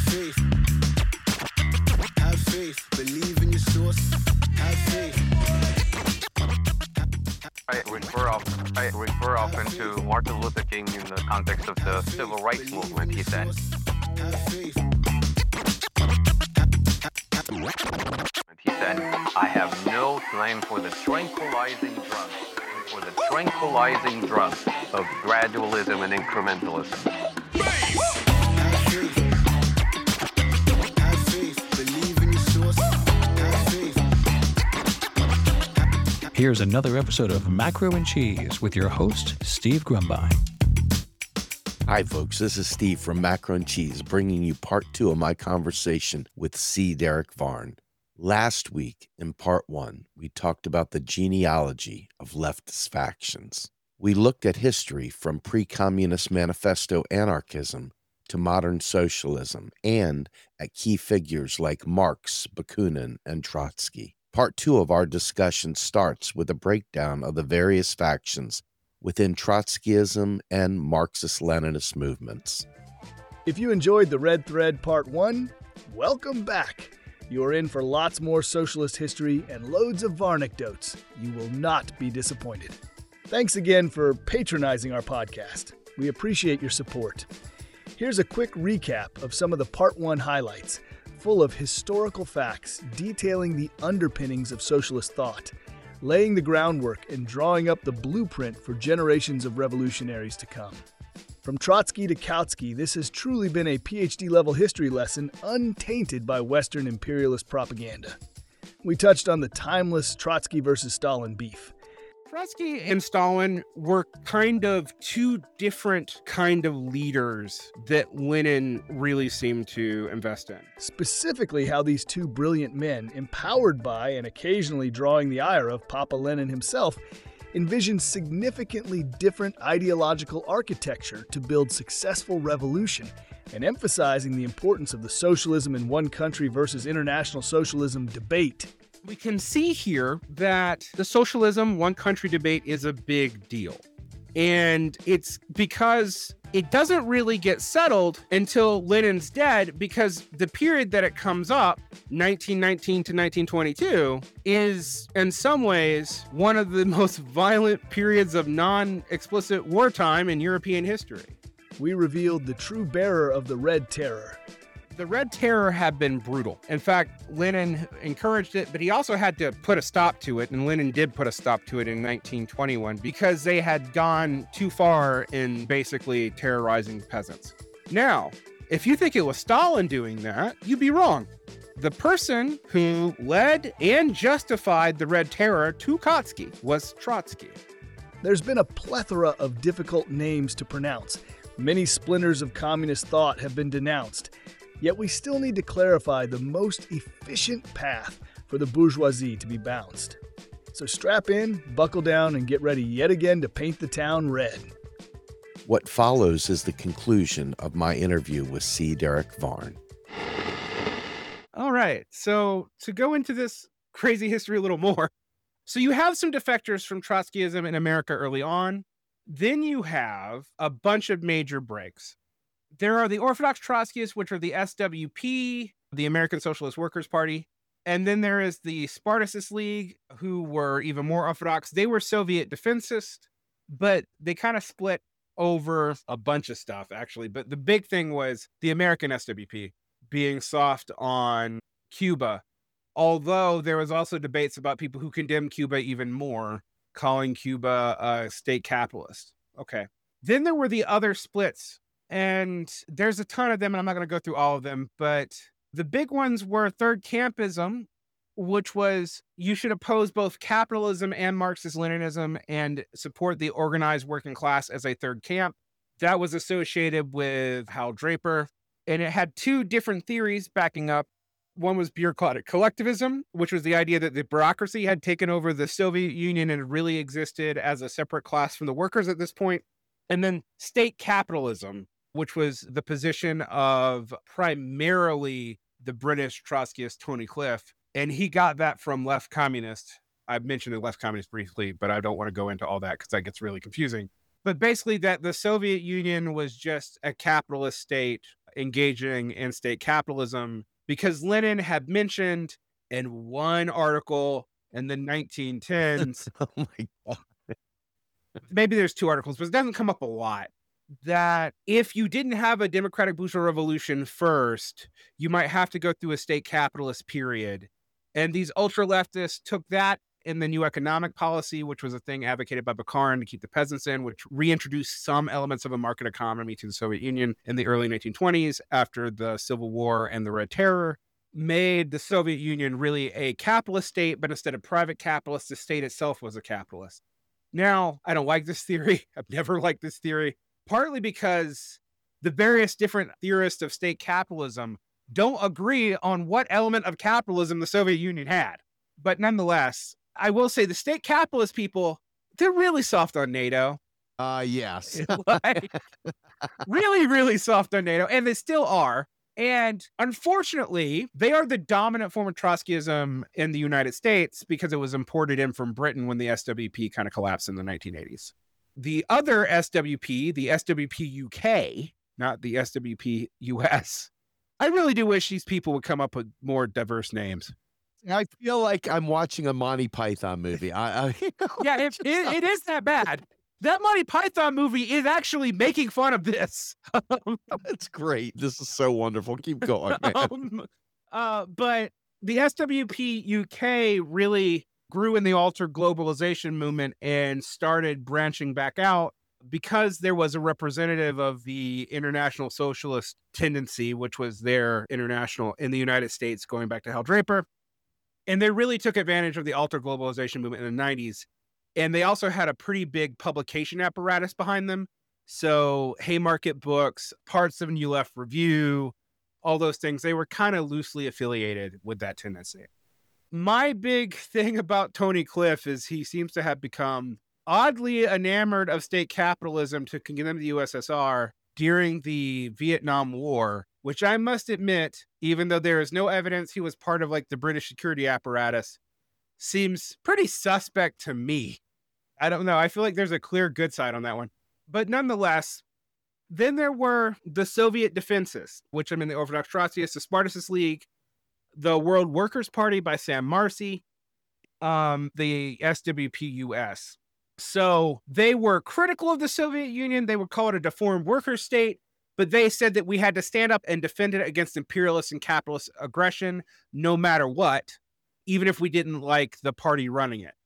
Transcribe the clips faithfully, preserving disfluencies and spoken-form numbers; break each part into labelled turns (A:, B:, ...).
A: faith. Have faith. Believe in your source. Have faith.
B: I refer often, I refer often to Martin Luther King in the context of the civil rights movement. He said, he said, I have no time for the tranquilizing drug, for the tranquilizing drug of gradualism and incrementalism.
C: Here's another episode of Macro and Cheese with your host, Steve Grumbine.
D: Hi, folks. This is Steve from Macro and Cheese, bringing you part two of my conversation with C. Derek Varn. Last week, in part one, we talked about the genealogy of leftist factions. We looked at history from pre-communist manifesto anarchism to modern socialism, and at key figures like Marx, Bakunin, and Trotsky. Part two of our discussion starts with a breakdown of the various factions within Trotskyism and Marxist-Leninist movements.
E: If you enjoyed the Red Thread Part one, welcome back. You're in for lots more socialist history and loads of Varnecdotes. You will not be disappointed. Thanks again for patronizing our podcast. We appreciate your support. Here's a quick recap of some of the Part one highlights, full of historical facts detailing the underpinnings of socialist thought, laying the groundwork and drawing up the blueprint for generations of revolutionaries to come. From Trotsky to Kautsky, this has truly been a P H D-level history lesson untainted by Western imperialist propaganda. We touched on the timeless Trotsky versus Stalin beef.
F: Trotsky and Stalin were kind of two different kind of leaders that Lenin really seemed to invest in.
E: Specifically how these two brilliant men, empowered by and occasionally drawing the ire of Papa Lenin himself, envisioned significantly different ideological architecture to build successful revolution, and emphasizing the importance of the socialism in one country versus international socialism debate.
F: We can see here that the socialism one country debate is a big deal. And it's because it doesn't really get settled until Lenin's dead, because the period that it comes up, nineteen nineteen to nineteen twenty-two, is in some ways one of the most violent periods of non-explicit wartime in European history.
E: We revealed the true bearer of the Red Terror.
F: The Red Terror had been brutal. In fact, Lenin encouraged it, but he also had to put a stop to it, and Lenin did put a stop to it in nineteen twenty-one because they had gone too far in basically terrorizing peasants. Now, if you think it was Stalin doing that, you'd be wrong. The person who led and justified the Red Terror to Kautsky was Trotsky.
E: There's been a plethora of difficult names to pronounce. Many splinters of communist thought have been denounced. Yet we still need to clarify the most efficient path for the bourgeoisie to be bounced. So strap in, buckle down, and get ready yet again to paint the town red.
D: What follows is the conclusion of my interview with C. Derek Varn.
F: All right, so to go into this crazy history a little more. So you have some defectors from Trotskyism in America early on. Then you have a bunch of major breaks. There are the Orthodox Trotskyists, which are the S W P, the American Socialist Workers' Party. And then there is the Spartacist League, who were even more orthodox. They were Soviet defensist, but they kind of split over a bunch of stuff, actually. But the big thing was the American S W P being soft on Cuba. Although there was also debates about people who condemned Cuba even more, calling Cuba a state capitalist. Okay. Then there were the other splits. And there's a ton of them, and I'm not going to go through all of them, but the big ones were Third Campism, which was you should oppose both capitalism and Marxist-Leninism and support the organized working class as a third camp. That was associated with Hal Draper, and it had two different theories backing up. One was bureaucratic collectivism, which was the idea that the bureaucracy had taken over the Soviet Union and really existed as a separate class from the workers at this point. And then state capitalism, which was the position of primarily the British Trotskyist Tony Cliff. And he got that from left communist. I've mentioned the left communist briefly, but I don't want to go into all that because that gets really confusing. But basically that the Soviet Union was just a capitalist state engaging in state capitalism because Lenin had mentioned in one article in the nineteen tens,
D: Oh my God.
F: maybe there's two articles, but it doesn't come up a lot, that if you didn't have a democratic bourgeois revolution first, you might have to go through a state capitalist period. And these ultra-leftists took that in the new economic policy, which was a thing advocated by Bukharin to keep the peasants in, which reintroduced some elements of a market economy to the Soviet Union in the early nineteen twenties after the Civil War and the Red Terror, made the Soviet Union really a capitalist state, but instead of private capitalists, the state itself was a capitalist. Now, I don't like this theory. I've never liked this theory, partly because the various different theorists of state capitalism don't agree on what element of capitalism the Soviet Union had. But nonetheless, I will say the state capitalist people, they're really soft on NATO.
D: Uh, yes.
F: Like, really, really soft on NATO, and they still are. And unfortunately, they are the dominant form of Trotskyism in the United States because it was imported in from Britain when the S W P kind of collapsed in the nineteen eighties. The other S W P, the S W P U K, not the S W P U S, I really do wish these people would come up with more diverse names.
D: I feel like I'm watching a Monty Python movie. I, I you know,
F: Yeah, it, it, it is that bad. That Monty Python movie is actually making fun of this.
D: That's great. This is so wonderful. Keep going, man.
F: um, uh, but the S W P U K really grew in the altered globalization movement and started branching back out because there was a representative of the International Socialist tendency, which was their international in the United States, going back to Hal Draper. And they really took advantage of the altered globalization movement in the nineties. And they also had a pretty big publication apparatus behind them. So Haymarket Books, parts of New Left Review, all those things, they were kind of loosely affiliated with that tendency. My big thing about Tony Cliff is he seems to have become oddly enamored of state capitalism to condemn the U S S R during the Vietnam War, which I must admit, even though there is no evidence he was part of like the British security apparatus, seems pretty suspect to me. I don't know. I feel like there's a clear good side on that one. But nonetheless, then there were the Soviet defenses, which I'm in the Orthodox Trotskyists, the Spartacus League, the World Workers' Party by Sam Marcy, um, the S W P U S. So they were critical of the Soviet Union. They would call it a deformed worker state, but they said that we had to stand up and defend it against imperialist and capitalist aggression, no matter what, even if we didn't like the party running it.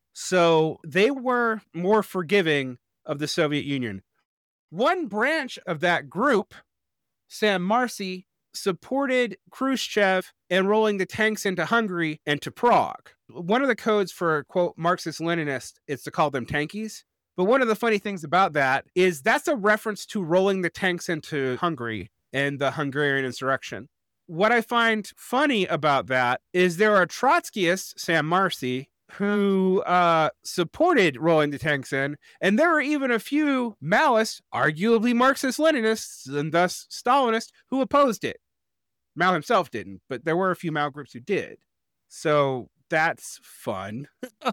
F: So they were more forgiving of the Soviet Union. One branch of that group, Sam Marcy, supported Khrushchev in rolling the tanks into Hungary and to Prague. One of the codes for, quote, Marxist-Leninist is to call them tankies. But one of the funny things about that is that's a reference to rolling the tanks into Hungary and the Hungarian insurrection. What I find funny about that is there are Trotskyists, Sam Marcy, who uh, supported rolling the tanks in, and there are even a few Maoists, arguably Marxist-Leninists, and thus Stalinists, who opposed it. Mao himself didn't, but there were a few Mao groups who did. So that's fun.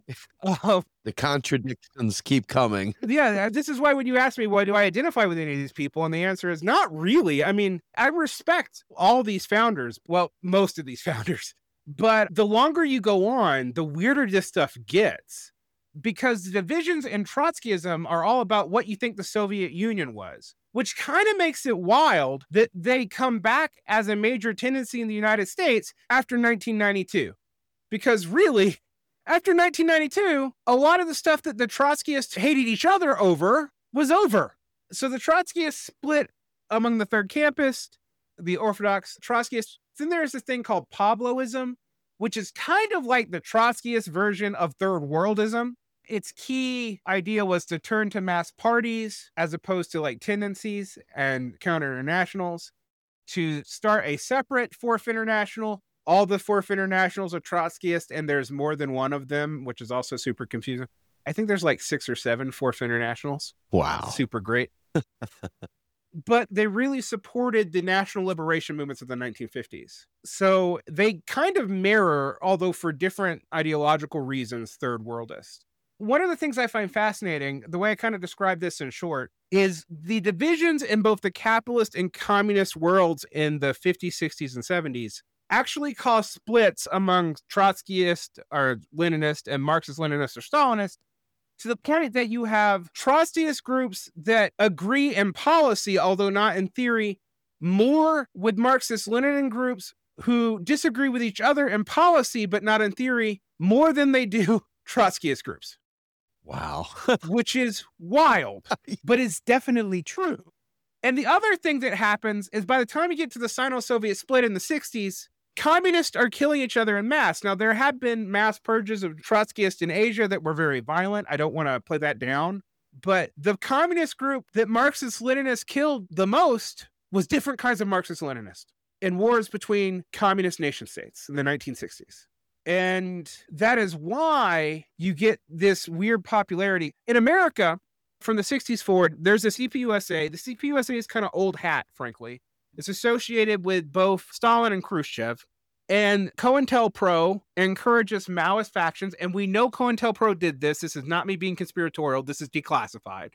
F: um,
D: The contradictions keep coming.
F: yeah, this is why when you ask me, why do I identify with any of these people? And the answer is not really. I mean, I respect all these founders. Well, most of these founders. But the longer you go on, the weirder this stuff gets, because the divisions in Trotskyism are all about what you think the Soviet Union was, which kind of makes it wild that they come back as a major tendency in the United States after nineteen ninety-two. Because really, after nineteen ninety-two, a lot of the stuff that the Trotskyists hated each other over was over. So the Trotskyists split among the Third Campus, the Orthodox Trotskyists. Then there's this thing called Pabloism, which is kind of like the Trotskyist version of Third Worldism. Its key idea was to turn to mass parties as opposed to like tendencies and counter-internationals, to start a separate Fourth International. All the Fourth Internationals are Trotskyist, and there's more than one of them, which is also super confusing. I think there's like six or seven Fourth Internationals.
D: Wow.
F: Super great. But they really supported the national liberation movements of the nineteen fifties. So they kind of mirror, although for different ideological reasons, Third Worldist. One of the things I find fascinating, the way I kind of describe this in short, is the divisions in both the capitalist and communist worlds in the fifties, sixties, and seventies actually caused splits among Trotskyist or Leninist and Marxist-Leninist or Stalinist, to the point that you have Trotskyist groups that agree in policy, although not in theory, more with Marxist-Lenin groups who disagree with each other in policy, but not in theory, more than they do Trotskyist groups.
D: Wow.
F: Which is wild, but it's definitely true. And the other thing that happens is by the time you get to the Sino-Soviet split in the sixties, communists are killing each other en masse. Now, there have been mass purges of Trotskyists in Asia that were very violent. I don't want to play that down. But the communist group that Marxist-Leninists killed the most was different kinds of Marxist-Leninists in wars between communist nation states in the nineteen sixties. And that is why you get this weird popularity. In America, from the sixties forward, there's the C P U S A. The C P U S A is kind of old hat, frankly. It's associated with both Stalin and Khrushchev. And COINTELPRO encourages Maoist factions, and we know COINTELPRO did this. This is not me being conspiratorial. This is declassified.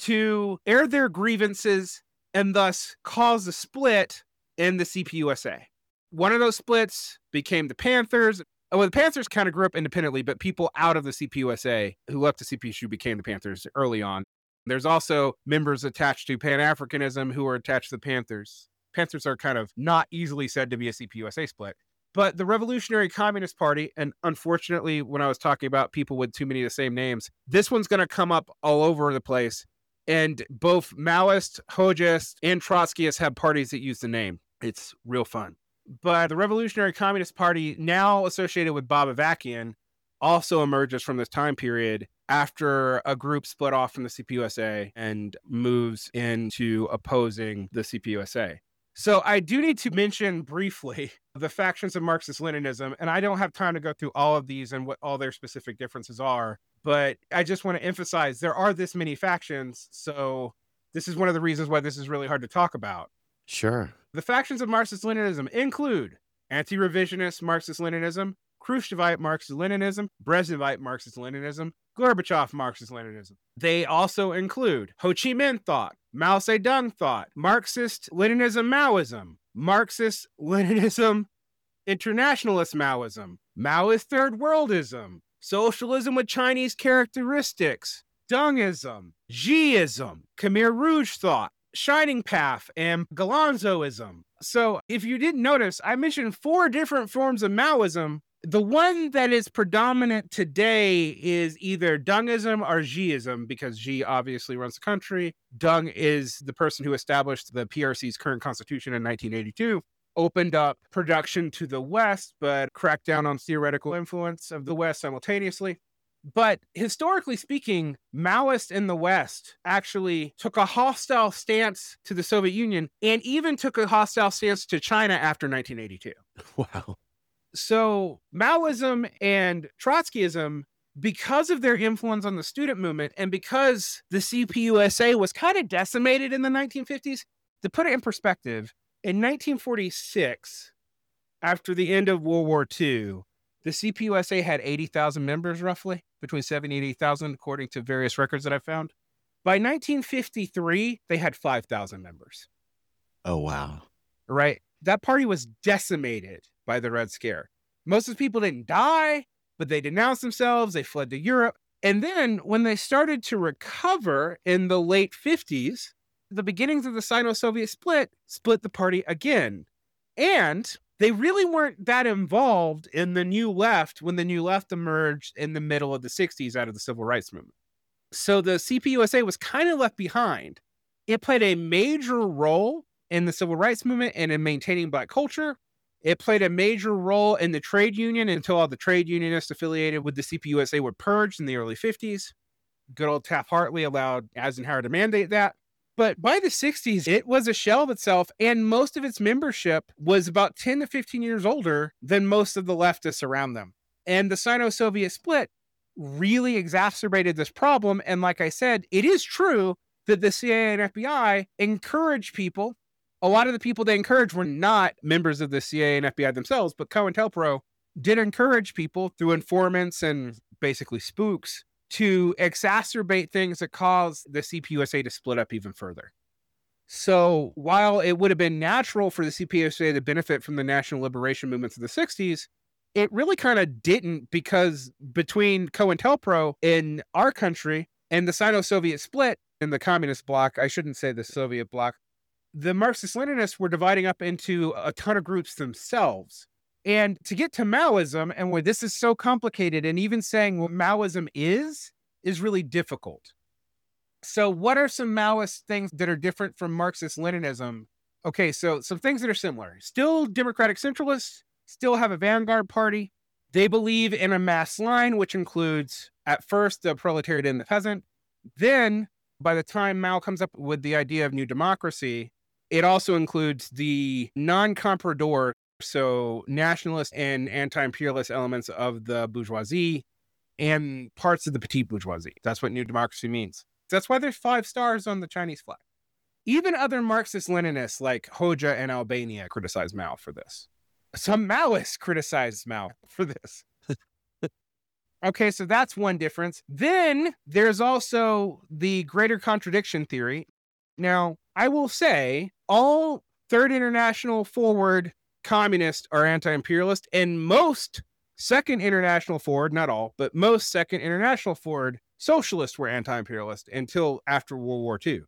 F: To air their grievances and thus cause a split in the C P U S A. One of those splits became the Panthers. Well, the Panthers kind of grew up independently, but people out of the C P U S A who left the C P U became the Panthers early on. There's also members attached to Pan-Africanism who are attached to the Panthers. Panthers are kind of not easily said to be a C P U S A split. But the Revolutionary Communist Party, and unfortunately, when I was talking about people with too many of the same names, this one's going to come up all over the place. And both Maoist, Hoxhaist, and Trotskyists have parties that use the name. It's real fun. But the Revolutionary Communist Party, now associated with Bob Avakian, also emerges from this time period after a group split off from the C P U S A and moves into opposing the C P U S A. So I do need to mention briefly the factions of Marxist-Leninism, and I don't have time to go through all of these and what all their specific differences are, but I just want to emphasize there are this many factions, so this is one of the reasons why this is really hard to talk about.
D: Sure.
F: The factions of Marxist-Leninism include anti-revisionist Marxist-Leninism, Khrushchevite Marxist-Leninism, Brezhnevite Marxist-Leninism, Gorbachev Marxist-Leninism. They also include Ho Chi Minh thought, Mao Zedong thought, Marxist-Leninism Maoism, Marxist-Leninism Internationalist Maoism, Maoist Third Worldism, Socialism with Chinese characteristics, Dengism, Xiism, Khmer Rouge thought, Shining Path, and Galanzoism. So if you didn't notice, I mentioned four different forms of Maoism. The one that is predominant today is either Dengism or Xiism, because Xi obviously runs the country. Deng is the person who established the P R C's current constitution in nineteen eighty-two, opened up production to the West, but cracked down on theoretical influence of the West simultaneously. But historically speaking, Maoists in the West actually took a hostile stance to the Soviet Union and even took a hostile stance to China after nineteen eighty-two.
D: Wow.
F: So Maoism and Trotskyism, because of their influence on the student movement and because the C P U S A was kind of decimated in the nineteen fifties, to put it in perspective, in nineteen forty-six, after the end of World War Two, the C P U S A had eighty thousand members, roughly, between seventy and eighty thousand, according to various records that I found. By nineteen fifty-three, they had five thousand members.
D: Oh, wow.
F: Right? That party was decimated by the Red Scare. Most of the people didn't die, but they denounced themselves. They fled to Europe. And then when they started to recover in the late fifties, the beginnings of the Sino-Soviet split split the party again. And they really weren't that involved in the New Left when the New Left emerged in the middle of the sixties out of the Civil Rights Movement. So the C P U S A was kind of left behind. It played a major role in the Civil Rights Movement and in maintaining Black culture. It played a major role in the trade union until all the trade unionists affiliated with the C P U S A were purged in the early fifties. Good old Taft-Hartley allowed Eisenhower to mandate that. But by the sixties, it was a shell of itself, and most of its membership was about ten to fifteen years older than most of the leftists around them. And the Sino-Soviet split really exacerbated this problem. And like I said, it is true that the C I A and F B I encouraged people. A lot of the people they encouraged were not members of the C I A and F B I themselves, but COINTELPRO did encourage people through informants and basically spooks to exacerbate things that caused the C P U S A to split up even further. So while it would have been natural for the C P U S A to benefit from the national liberation movements of the sixties, it really kind of didn't, because between COINTELPRO in our country and the Sino-Soviet split in the communist bloc, I shouldn't say the Soviet bloc, the Marxist-Leninists were dividing up into a ton of groups themselves. And to get to Maoism, and where this is so complicated, and even saying what Maoism is, is really difficult. So what are some Maoist things that are different from Marxist-Leninism? Okay, so some things that are similar. Still democratic centralists, still have a vanguard party. They believe in a mass line, which includes, at first, the proletariat and the peasant. Then, by the time Mao comes up with the idea of new democracy, it also includes the non-comprador, so nationalist and anti-imperialist elements of the bourgeoisie and parts of the petite bourgeoisie. That's what new democracy means. That's why there's five stars on the Chinese flag. Even other Marxist-Leninists like Hoxha and Albania criticize Mao for this. Some Maoists criticize Mao for this. Okay, so that's one difference. Then there's also the greater contradiction theory. Now, I will say all Third International Forward communists are anti-imperialist, and most Second International Forward, not all, but most Second International Forward socialists were anti-imperialist until after World War Two.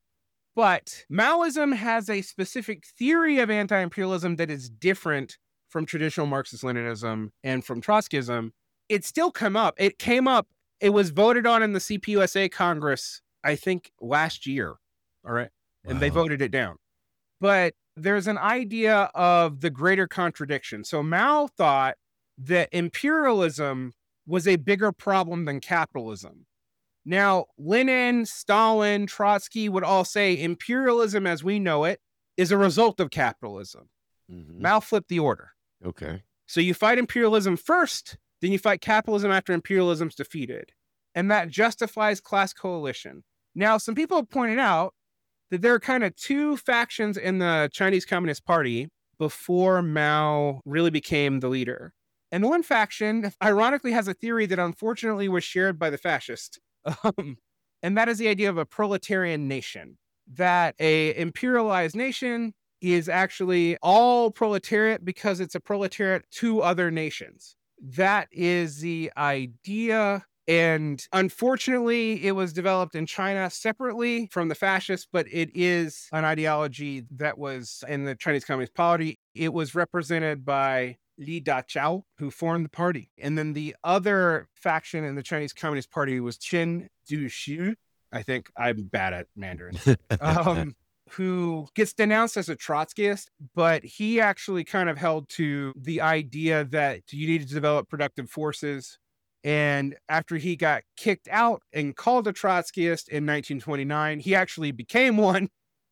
F: But Maoism has a specific theory of anti-imperialism that is different from traditional Marxist-Leninism and from Trotskyism. It still come up. It came up. It was voted on in the C P U S A Congress, I think, last year. All right. And wow. They voted it down. But there's an idea of the greater contradiction. So Mao thought that imperialism was a bigger problem than capitalism. Now, Lenin, Stalin, Trotsky would all say imperialism as we know it is a result of capitalism. Mm-hmm. Mao flipped the order.
D: Okay.
F: So you fight imperialism first, then you fight capitalism after imperialism's defeated. And that justifies class coalition. Now, some people have pointed out that there are kind of two factions in the Chinese Communist Party before Mao really became the leader. And one faction, ironically, has a theory that unfortunately was shared by the fascists. Um, and that is the idea of a proletarian nation, that a imperialized nation is actually all proletariat because it's a proletariat to other nations. That is the idea. And unfortunately, it was developed in China separately from the fascists, but it is an ideology that was in the Chinese Communist Party. It was represented by Li Daqiao, who formed the party. And then the other faction in the Chinese Communist Party was Chen Duxu. I think I'm bad at Mandarin. um, who gets denounced as a Trotskyist, but he actually kind of held to the idea that you need to develop productive forces. And after he got kicked out and called a Trotskyist in nineteen twenty-nine, he actually became one.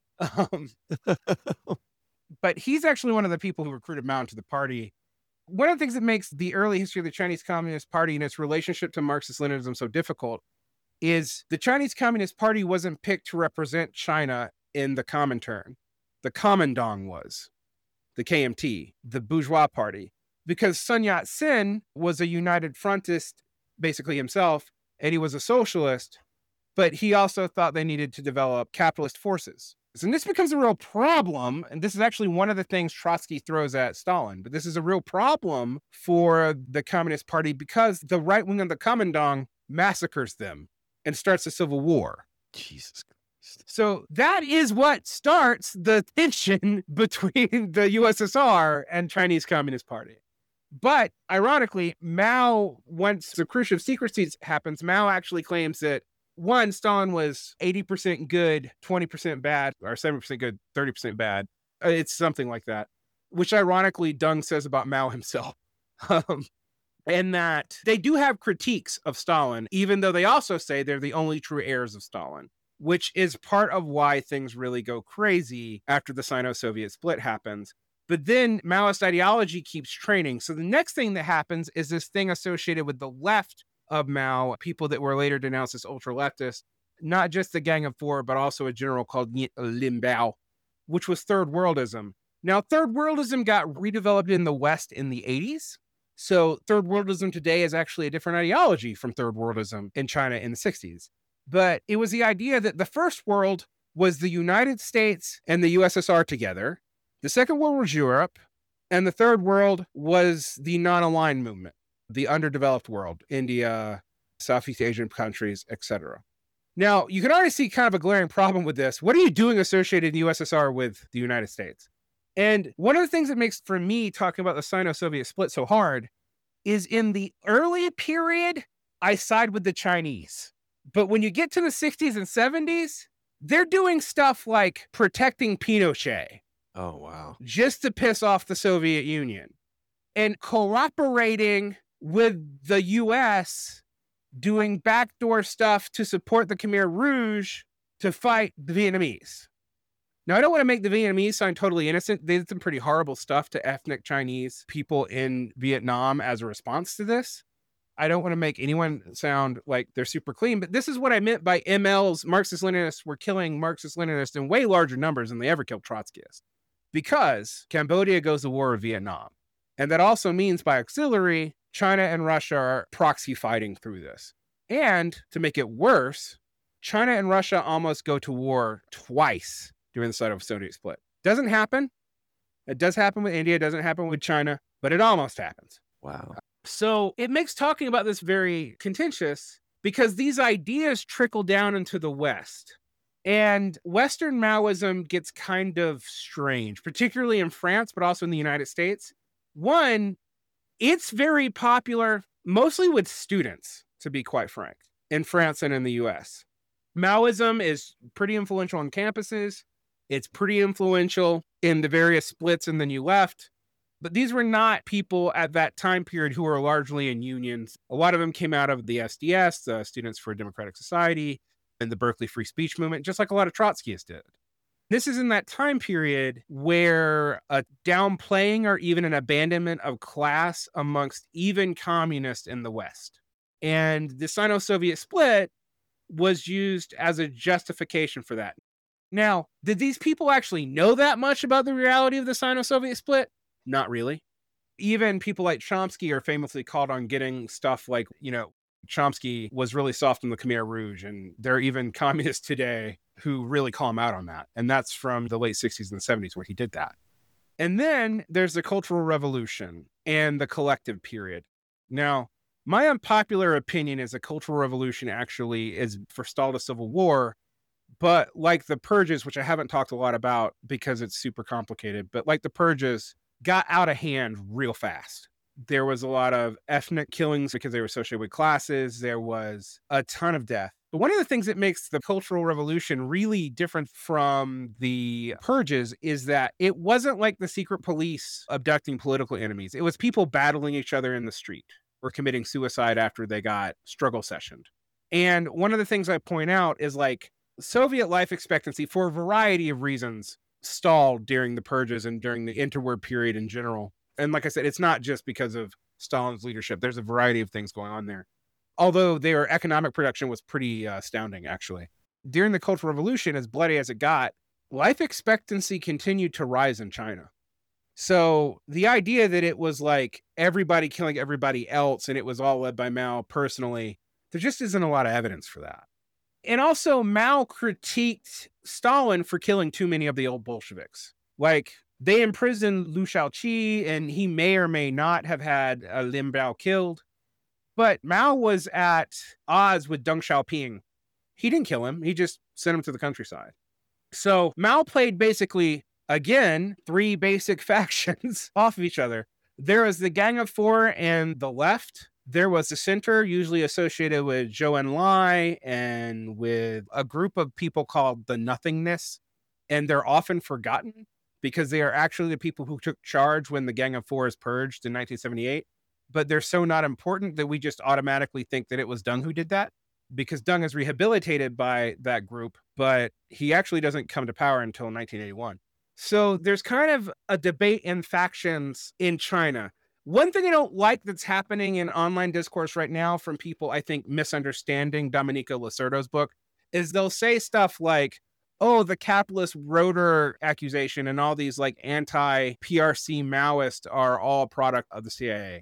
F: Um, but he's actually one of the people who recruited Mao into the party. One of the things that makes the early history of the Chinese Communist Party and its relationship to Marxist-Leninism so difficult is the Chinese Communist Party wasn't picked to represent China in the Comintern. The Kuomintang was, the K M T, the bourgeois party, because Sun Yat-sen was a United Frontist, basically himself, and he was a socialist, but he also thought they needed to develop capitalist forces. And this becomes a real problem, and this is actually one of the things Trotsky throws at Stalin, but this is a real problem for the Communist Party because the right wing of the Kuomintang massacres them and starts a civil war.
D: Jesus Christ.
F: So that is what starts the tension between the U S S R and Chinese Communist Party. But ironically, Mao, once the Khrushchev secrecy happens, Mao actually claims that one, Stalin was eighty percent good, twenty percent bad, or seventy percent good, thirty percent bad. It's something like that, which ironically Deng says about Mao himself. Um, and that they do have critiques of Stalin, even though they also say they're the only true heirs of Stalin, which is part of why things really go crazy after the Sino-Soviet split happens. But then Maoist ideology keeps training. So the next thing that happens is this thing associated with the left of Mao, people that were later denounced as ultra-leftists, not just the Gang of Four, but also a general called Lin Biao, which was Third Worldism. Now, Third Worldism got redeveloped in the West in the eighties. So third worldism today is actually a different ideology from third worldism in China in the sixties. But it was the idea that the first world was the United States and the U S S R together. The second world was Europe. And the third world was the non-aligned movement, the underdeveloped world, India, Southeast Asian countries, et cetera. Now, you can already see kind of a glaring problem with this. What are you doing associated the U S S R with the United States? And one of the things that makes, for me, talking about the Sino-Soviet split so hard is in the early period, I side with the Chinese. But when you get to the sixties and seventies, they're doing stuff like protecting Pinochet.
D: Oh, wow.
F: Just to piss off the Soviet Union. And cooperating with the U S doing backdoor stuff to support the Khmer Rouge to fight the Vietnamese. Now, I don't want to make the Vietnamese sound totally innocent. They did some pretty horrible stuff to ethnic Chinese people in Vietnam as a response to this. I don't want to make anyone sound like they're super clean, but this is what I meant by M Ls. Marxist-Leninists were killing Marxist-Leninists in way larger numbers than they ever killed Trotskyists. Because Cambodia goes to war with Vietnam. And that also means by auxiliary, China and Russia are proxy fighting through this. And to make it worse, China and Russia almost go to war twice during the Sino-Soviet split. Doesn't happen. It does happen with India. It doesn't happen with China, but it almost happens.
D: Wow.
F: So it makes talking about this very contentious because these ideas trickle down into the West. And Western Maoism gets kind of strange, particularly in France, but also in the United States. One, it's very popular, mostly with students, to be quite frank, in France and in the U S. Maoism is pretty influential on campuses. It's pretty influential in the various splits in the New Left. But these were not people at that time period who were largely in unions. A lot of them came out of the S D S, the Students for a Democratic Society, and the Berkeley Free Speech Movement, just like a lot of Trotskyists did. This is in that time period where a downplaying or even an abandonment of class amongst even communists in the West. And the Sino-Soviet split was used as a justification for that. Now, did these people actually know that much about the reality of the Sino-Soviet split? Not really. Even people like Chomsky are famously called on getting stuff like, you know, Chomsky was really soft on the Khmer Rouge, and there are even communists today who really call him out on that. And that's from the late sixties and seventies where he did that. And then there's the Cultural Revolution and the collective period. Now, my unpopular opinion is the Cultural Revolution actually is forestalled a civil war, but like the Purges, which I haven't talked a lot about because it's super complicated, but like the Purges got out of hand real fast. There was a lot of ethnic killings because they were associated with classes. There was a ton of death. But one of the things that makes the Cultural Revolution really different from the Purges is that it wasn't like the secret police abducting political enemies. It was people battling each other in the street or committing suicide after they got struggle sessioned. And one of the things I point out is like Soviet life expectancy, for a variety of reasons, stalled during the Purges and during the interwar period in general. And like I said, it's not just because of Stalin's leadership. There's a variety of things going on there. Although their economic production was pretty uh, astounding, actually. During the Cultural Revolution, as bloody as it got, life expectancy continued to rise in China. So the idea that it was like everybody killing everybody else and it was all led by Mao personally, there just isn't a lot of evidence for that. And also, Mao critiqued Stalin for killing too many of the old Bolsheviks. Like, they imprisoned Liu Shaoqi, and he may or may not have had uh, Lin Biao killed. But Mao was at odds with Deng Xiaoping. He didn't kill him. He just sent him to the countryside. So Mao played basically, again, three basic factions off of each other. There was the Gang of Four and the left. There was the center, usually associated with Zhou Enlai and with a group of people called the Nothingness. And they're often forgotten because they are actually the people who took charge when the Gang of Four is purged in nineteen seventy-eight. But they're so not important that we just automatically think that it was Deng who did that, because Deng is rehabilitated by that group, but he actually doesn't come to power until nineteen eighty-one. So there's kind of a debate in factions in China. One thing I don't like that's happening in online discourse right now from people, I think, misunderstanding Domenico Lacerdo's book is they'll say stuff like, oh, the capitalist rotor accusation and all these like anti-P R C Maoists are all a product of the C I A.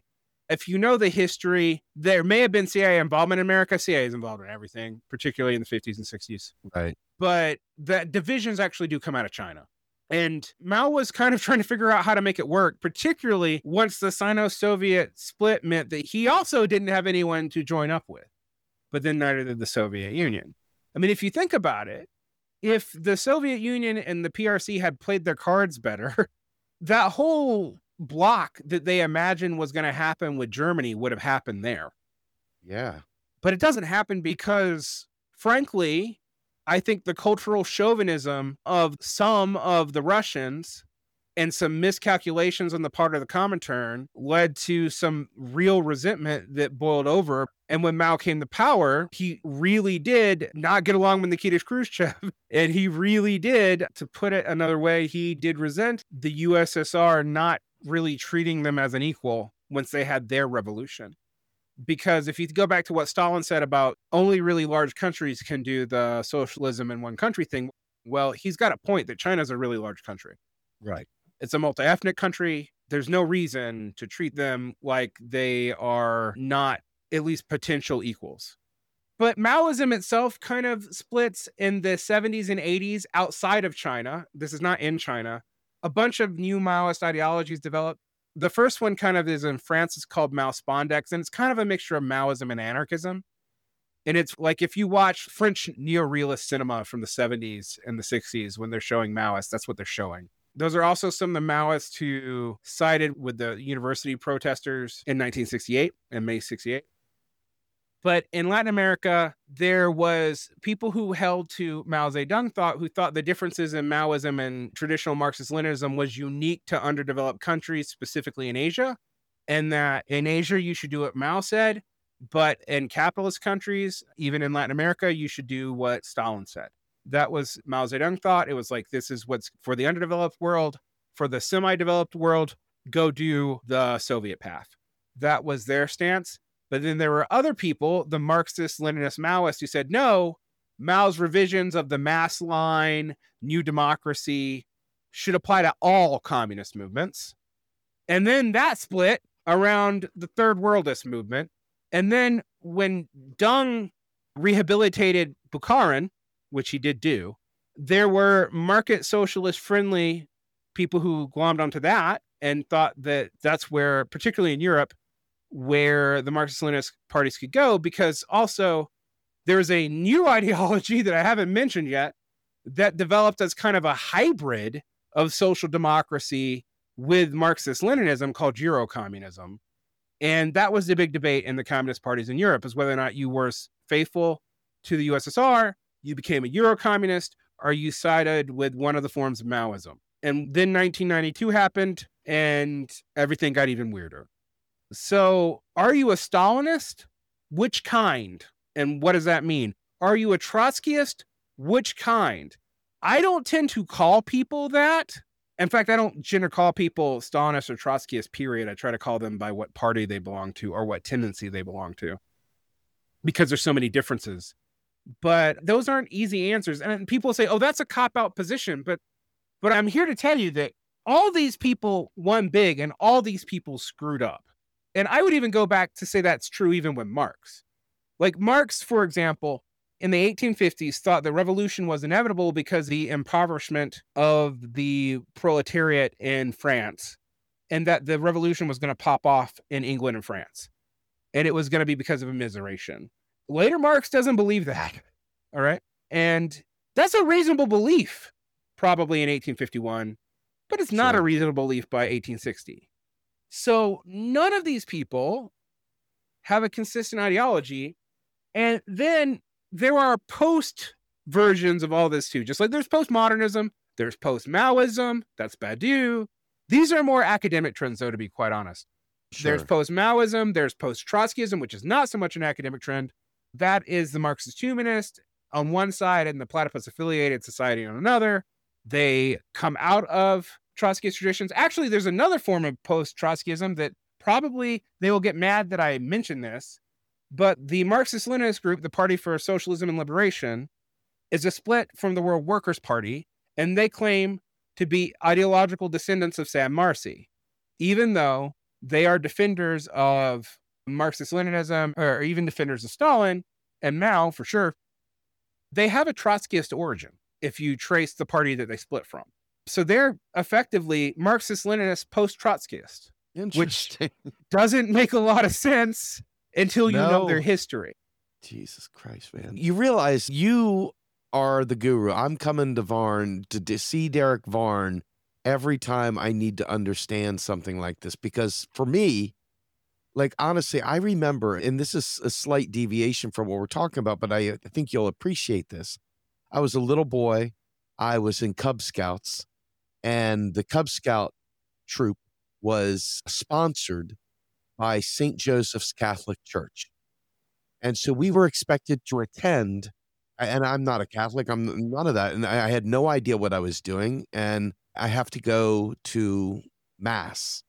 F: If you know the history, there may have been C I A involvement in America. C I A is involved in everything, particularly in the fifties and sixties.
D: Right.
F: But the divisions actually do come out of China. And Mao was kind of trying to figure out how to make it work, particularly once the Sino-Soviet split meant that he also didn't have anyone to join up with. But then neither did the Soviet Union. I mean, if you think about it, if the Soviet Union and the P R C had played their cards better, that whole block that they imagined was going to happen with Germany would have happened there.
D: Yeah.
F: But it doesn't happen because, frankly, I think the cultural chauvinism of some of the Russians and some miscalculations on the part of the Comintern led to some real resentment that boiled over. And when Mao came to power, he really did not get along with Nikita Khrushchev. And he really did, to put it another way, he did resent the U S S R not really treating them as an equal once they had their revolution. Because if you go back to what Stalin said about only really large countries can do the socialism in one country thing, well, he's got a point that China's a really large country.
D: Right.
F: It's a multi-ethnic country. There's no reason to treat them like they are not at least potential equals. But Maoism itself kind of splits in the seventies and eighties outside of China. This is not in China. A bunch of new Maoist ideologies developed. The first one kind of is in France. It's called Mao Spondex, and it's kind of a mixture of Maoism and anarchism. And it's like if you watch French neorealist cinema from the seventies and the sixties when they're showing Maoists, that's what they're showing. Those are also some of the Maoists who sided with the university protesters in nineteen sixty-eight and May sixty-eight. But in Latin America, there was people who held to Mao Zedong thought, who thought the differences in Maoism and traditional Marxist-Leninism was unique to underdeveloped countries, specifically in Asia, and that in Asia, you should do what Mao said, but in capitalist countries, even in Latin America, you should do what Stalin said. That was Mao Zedong thought. It was like, this is what's for the underdeveloped world. For the semi-developed world, go do the Soviet path. That was their stance. But then there were other people, the Marxist, Leninist, Maoists, who said, no, Mao's revisions of the mass line, new democracy, should apply to all communist movements. And then that split around the Third Worldist movement. And then when Deng rehabilitated Bukharin, which he did do, there were market socialist friendly people who glommed onto that and thought that that's where, particularly in Europe, where the Marxist-Leninist parties could go, because also there's a new ideology that I haven't mentioned yet that developed as kind of a hybrid of social democracy with Marxist-Leninism called Eurocommunism. And that was the big debate in the communist parties in Europe, is whether or not you were faithful to the U S S R, you became a Eurocommunist, or you sided with one of the forms of Maoism. And then nineteen ninety-two happened, and everything got even weirder. So are you a Stalinist? Which kind? And what does that mean? Are you a Trotskyist? Which kind? I don't tend to call people that. In fact, I don't gender call people Stalinist or Trotskyist, period. I try to call them by what party they belong to or what tendency they belong to, because there's so many differences. But those aren't easy answers. And people say, oh, that's a cop-out position. But but I'm here to tell you that all these people won big and all these people screwed up. And I would even go back to say that's true even with Marx. Like Marx, for example, in the eighteen fifties thought the revolution was inevitable because of the impoverishment of the proletariat in France, and that the revolution was going to pop off in England and France. And it was going to be because of immiseration. Later, Marx doesn't believe that. All right. And that's a reasonable belief, probably in eighteen fifty-one, but it's not
D: Sure.
F: a reasonable belief by eighteen sixty. So none of these people have a consistent ideology. And then there are post versions of all this too. Just like there's postmodernism, there's post-Maoism, that's Badiou. These are more academic trends, though, to be quite honest.
D: Sure.
F: There's post-Maoism, there's post-Trotskyism, which is not so much an academic trend. That is the Marxist humanist on one side and the platypus-affiliated society on another. They come out of Trotskyist traditions. Actually, there's another form of post-Trotskyism that probably they will get mad that I mention this, but the Marxist-Leninist group, the Party for Socialism and Liberation, is a split from the World Workers' Party, and they claim to be ideological descendants of Sam Marcy, even though They are defenders of Marxist-Leninism, or even defenders of Stalin and Mao for sure. They have a Trotskyist origin if you trace the party that they split from. So they're effectively Marxist-Leninist post-Trotskyist, which
D: Interesting.
F: doesn't make a lot of sense until you know
D: No.
F: their history.
D: Jesus Christ, man. You realize you are the guru. I'm coming to Varn to, to see Derek Varn every time I need to understand something like this. Because for me, like, honestly, I remember, and this is a slight deviation from what we're talking about, but I, I think you'll appreciate this. I was a little boy. I was in Cub Scouts, and the Cub Scout troop was sponsored by Saint Joseph's Catholic Church. And so we were expected to attend, and I'm not a Catholic, I'm none of that. And I had no idea what I was doing. And I have to go to Mass.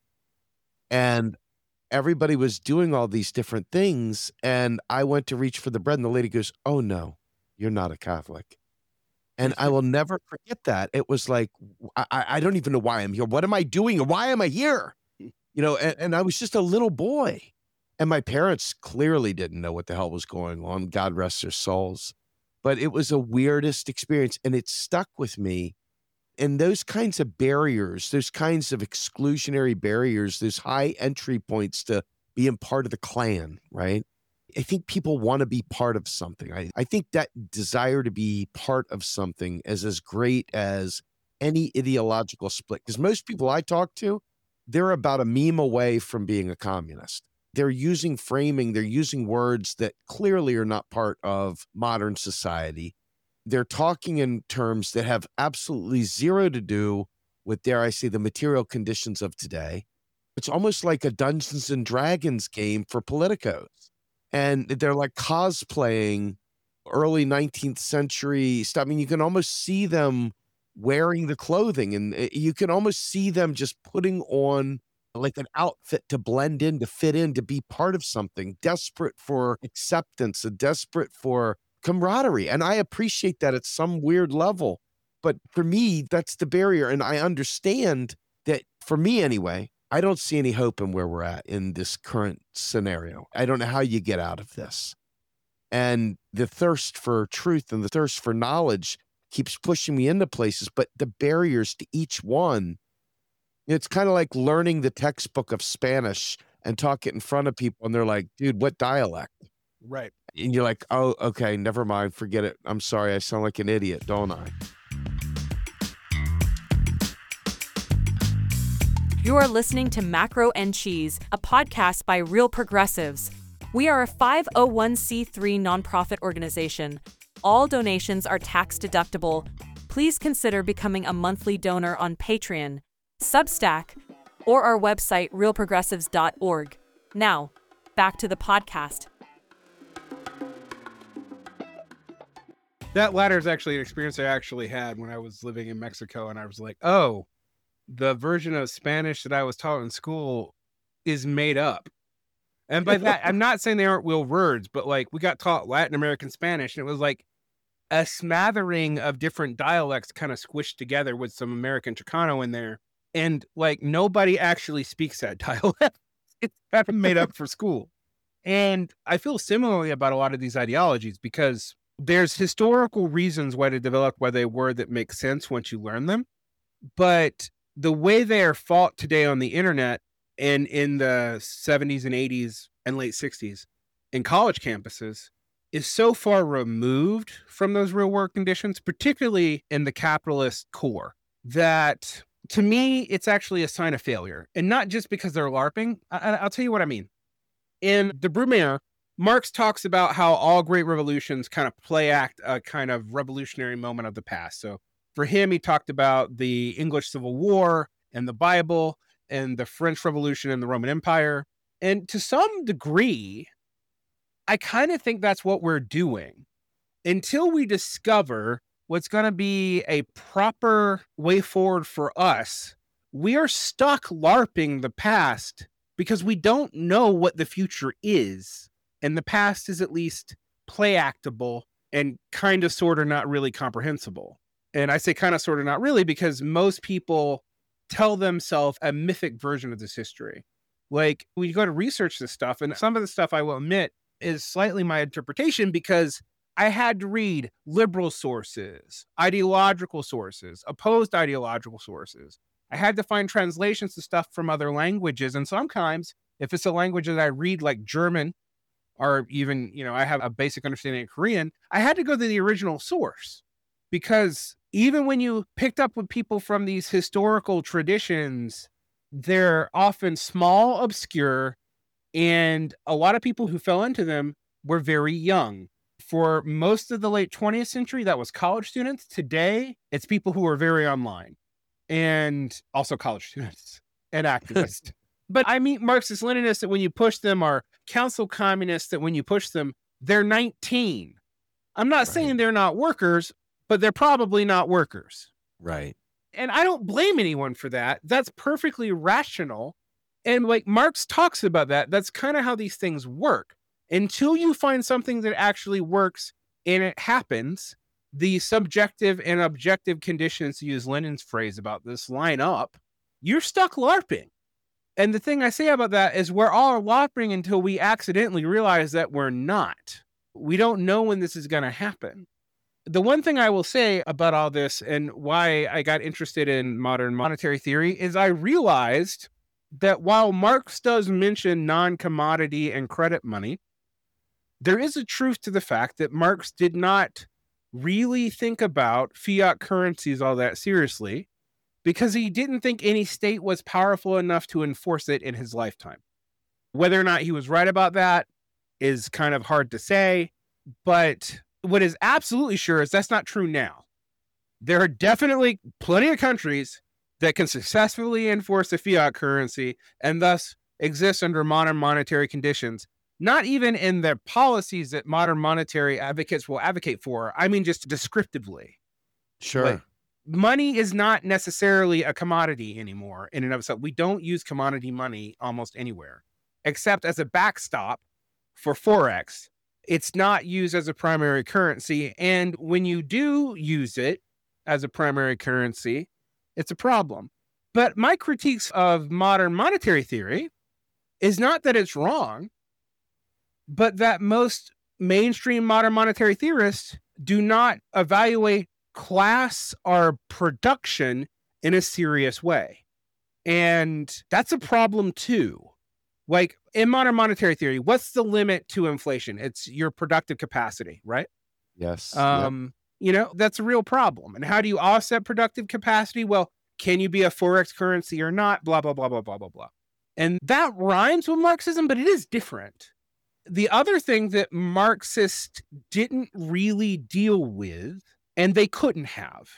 D: And everybody was doing all these different things. And I went to reach for the bread, and the lady goes, "Oh, no, you're not a Catholic." And I will never forget that. It was like, I, I don't even know why I'm here. What am I doing? Why am I here? You know, and, and I was just a little boy. And my parents clearly didn't know what the hell was going on. God rest their souls. But it was a weirdest experience, and it stuck with me. And those kinds of barriers, those kinds of exclusionary barriers, those high entry points to being part of the clan, right? I think people want to be part of something. I, I think that desire to be part of something is as great as any ideological split. Because most people I talk to, they're about a meme away from being a communist. They're using framing, they're using words that clearly are not part of modern society. They're talking in terms that have absolutely zero to do with, dare I say, the material conditions of today. It's almost like a Dungeons and Dragons game for politicos. And they're like cosplaying early nineteenth century stuff. I mean, you can almost see them wearing the clothing, and you can almost see them just putting on like an outfit to blend in, to fit in, to be part of something, desperate for acceptance and desperate for camaraderie. And I appreciate that at some weird level. But for me, that's the barrier. And I understand that, for me anyway, I don't see any hope in where we're at in this current scenario. I don't know how you get out of this. And the thirst for truth and the thirst for knowledge keeps pushing me into places, but the barriers to each one, it's kind of like learning the textbook of Spanish and talk it in front of people, and they're like, "Dude, what dialect?"
F: Right.
D: And you're like, "Oh, okay, never mind, forget it. I'm sorry, I sound like an idiot, don't I?"
G: You are listening to Macro and Cheese, a podcast by Real Progressives. We are a five oh one c three nonprofit organization. All donations are tax deductible. Please consider becoming a monthly donor on Patreon, Substack, or our website, real progressives dot org. Now, back to the podcast.
F: That latter is actually an experience I actually had when I was living in Mexico, and I was like, oh, the version of Spanish that I was taught in school is made up. And by that, I'm not saying they aren't real words, but like we got taught Latin American Spanish, and it was like a smattering of different dialects kind of squished together with some American Chicano in there. And like nobody actually speaks that dialect. It's kind of made up for school. And I feel similarly about a lot of these ideologies because there's historical reasons why they developed why they were that make sense once you learn them. But the way they are fought today on the internet and in the seventies and eighties and late sixties in college campuses is so far removed from those real world conditions, particularly in the capitalist core, that to me, it's actually a sign of failure. And not just because they're LARPing. I- I'll tell you what I mean. In the Brumaire, Marx talks about how all great revolutions kind of play act a kind of revolutionary moment of the past. So for him, he talked about the English Civil War and the Bible and the French Revolution and the Roman Empire. And to some degree, I kind of think that's what we're doing until we discover what's going to be a proper way forward for us. We are stuck LARPing the past because we don't know what the future is. And the past is at least play actable and kind of sort of not really comprehensible. And I say kind of sort of not really because most people tell themselves a mythic version of this history. Like, we go to research this stuff, and some of the stuff I will admit is slightly my interpretation because I had to read liberal sources, ideological sources, opposed ideological sources. I had to find translations to stuff from other languages. And sometimes, if it's a language that I read, like German, or even, you know, I have a basic understanding of Korean, I had to go to the original source. Because even when you picked up with people from these historical traditions, they're often small, obscure, and a lot of people who fell into them were very young. For most of the late twentieth century, that was college students. Today, it's people who are very online, and also college students and activists. But I meet Marxist-Leninists that when you push them, are council communists that when you push them, they're nineteen. I'm not right. saying they're not workers, but they're probably not workers.
D: Right.
F: And I don't blame anyone for that. That's perfectly rational. And like Marx talks about that, that's kind of how these things work. Until you find something that actually works and it happens, the subjective and objective conditions, to use Lenin's phrase about this, line up, you're stuck LARPing. And the thing I say about that is we're all LARPing until we accidentally realize that we're not. We don't know when this is going to happen. The one thing I will say about all this and why I got interested in modern monetary theory is I realized that while Marx does mention non-commodity and credit money, there is a truth to the fact that Marx did not really think about fiat currencies all that seriously because he didn't think any state was powerful enough to enforce it in his lifetime. Whether or not he was right about that is kind of hard to say, but what is absolutely sure is that's not true now. There are definitely plenty of countries that can successfully enforce a fiat currency and thus exist under modern monetary conditions. Not even in the policies that modern monetary advocates will advocate for. I mean, just descriptively.
D: Sure.
F: Like, money is not necessarily a commodity anymore in and of itself. We don't use commodity money almost anywhere, except as a backstop for Forex. It's not used as a primary currency. And when you do use it as a primary currency, it's a problem. But my critiques of modern monetary theory is not that it's wrong, but that most mainstream modern monetary theorists do not evaluate class or production in a serious way. And that's a problem too. Like in modern monetary theory, what's the limit to inflation? It's your productive capacity, right?
D: Yes.
F: Um, yep. You know, that's a real problem. And how do you offset productive capacity? Well, can you be a Forex currency or not? Blah, blah, blah, blah, blah, blah, blah. And that rhymes with Marxism, but it is different. The other thing that Marxists didn't really deal with, and they couldn't have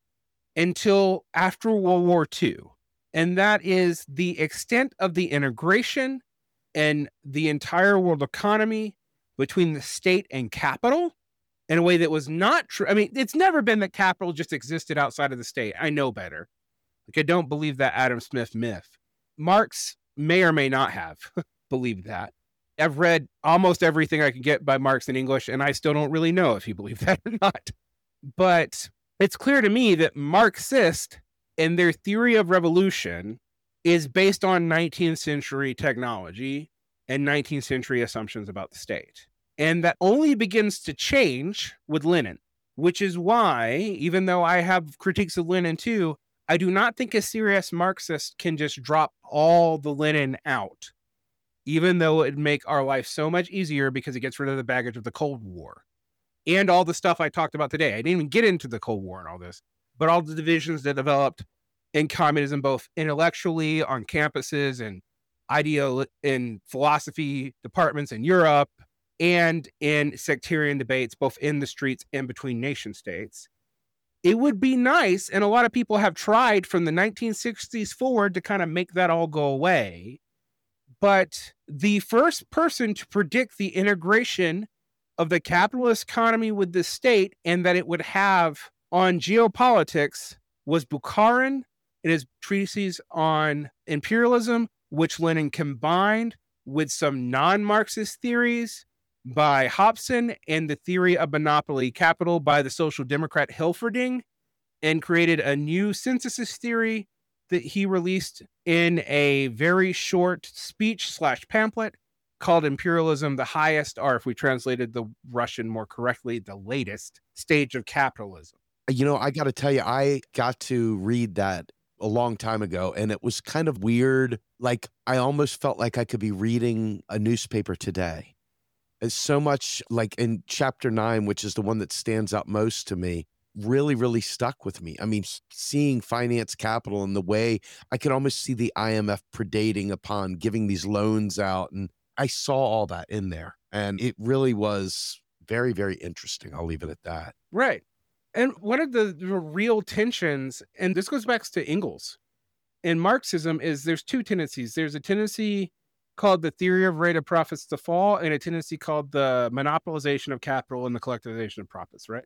F: until after World War Two, and that is the extent of the integration and the entire world economy between the state and capital in a way that was not true. I mean, it's never been that capital just existed outside of the state. I know better. Like, I don't believe that Adam Smith myth. Marx may or may not have believed that. I've read almost everything I can get by Marx in English, and I still don't really know if he believed that or not. But it's clear to me that Marxists and their theory of revolution is based on nineteenth century technology and nineteenth century assumptions about the state. And that only begins to change with Lenin, which is why, even though I have critiques of Lenin too, I do not think a serious Marxist can just drop all the Lenin out, even though it'd make our life so much easier because it gets rid of the baggage of the Cold War and all the stuff I talked about today. I didn't even get into the Cold War and all this, but all the divisions that developed in communism, both intellectually on campuses and ideo in philosophy departments in Europe and in sectarian debates, both in the streets and between nation states. It would be nice, and a lot of people have tried from the nineteen sixties forward to kind of make that all go away. But the first person to predict the integration of the capitalist economy with the state and that it would have on geopolitics was Bukharin in his treatises on imperialism, which Lenin combined with some non-Marxist theories by Hobson and the theory of monopoly capital by the social democrat Hilferding, and created a new synthesis theory that he released in a very short speech slash pamphlet called Imperialism, the Highest, or if we translated the Russian more correctly, the latest stage of capitalism.
D: You know, I got to tell you, I got to read that a long time ago, and it was kind of weird. Like, I almost felt like I could be reading a newspaper today. It's so much, like in chapter nine, which is the one that stands out most to me, really, really stuck with me. I mean, seeing finance capital and the way I could almost see the I M F predating upon giving these loans out. And I saw all that in there. And it really was very, very interesting. I'll leave it at that.
F: Right. And one of the, the real tensions, and this goes back to Engels in Marxism, is there's two tendencies. There's a tendency called the theory of rate of profits to fall, and a tendency called the monopolization of capital and the collectivization of profits, right?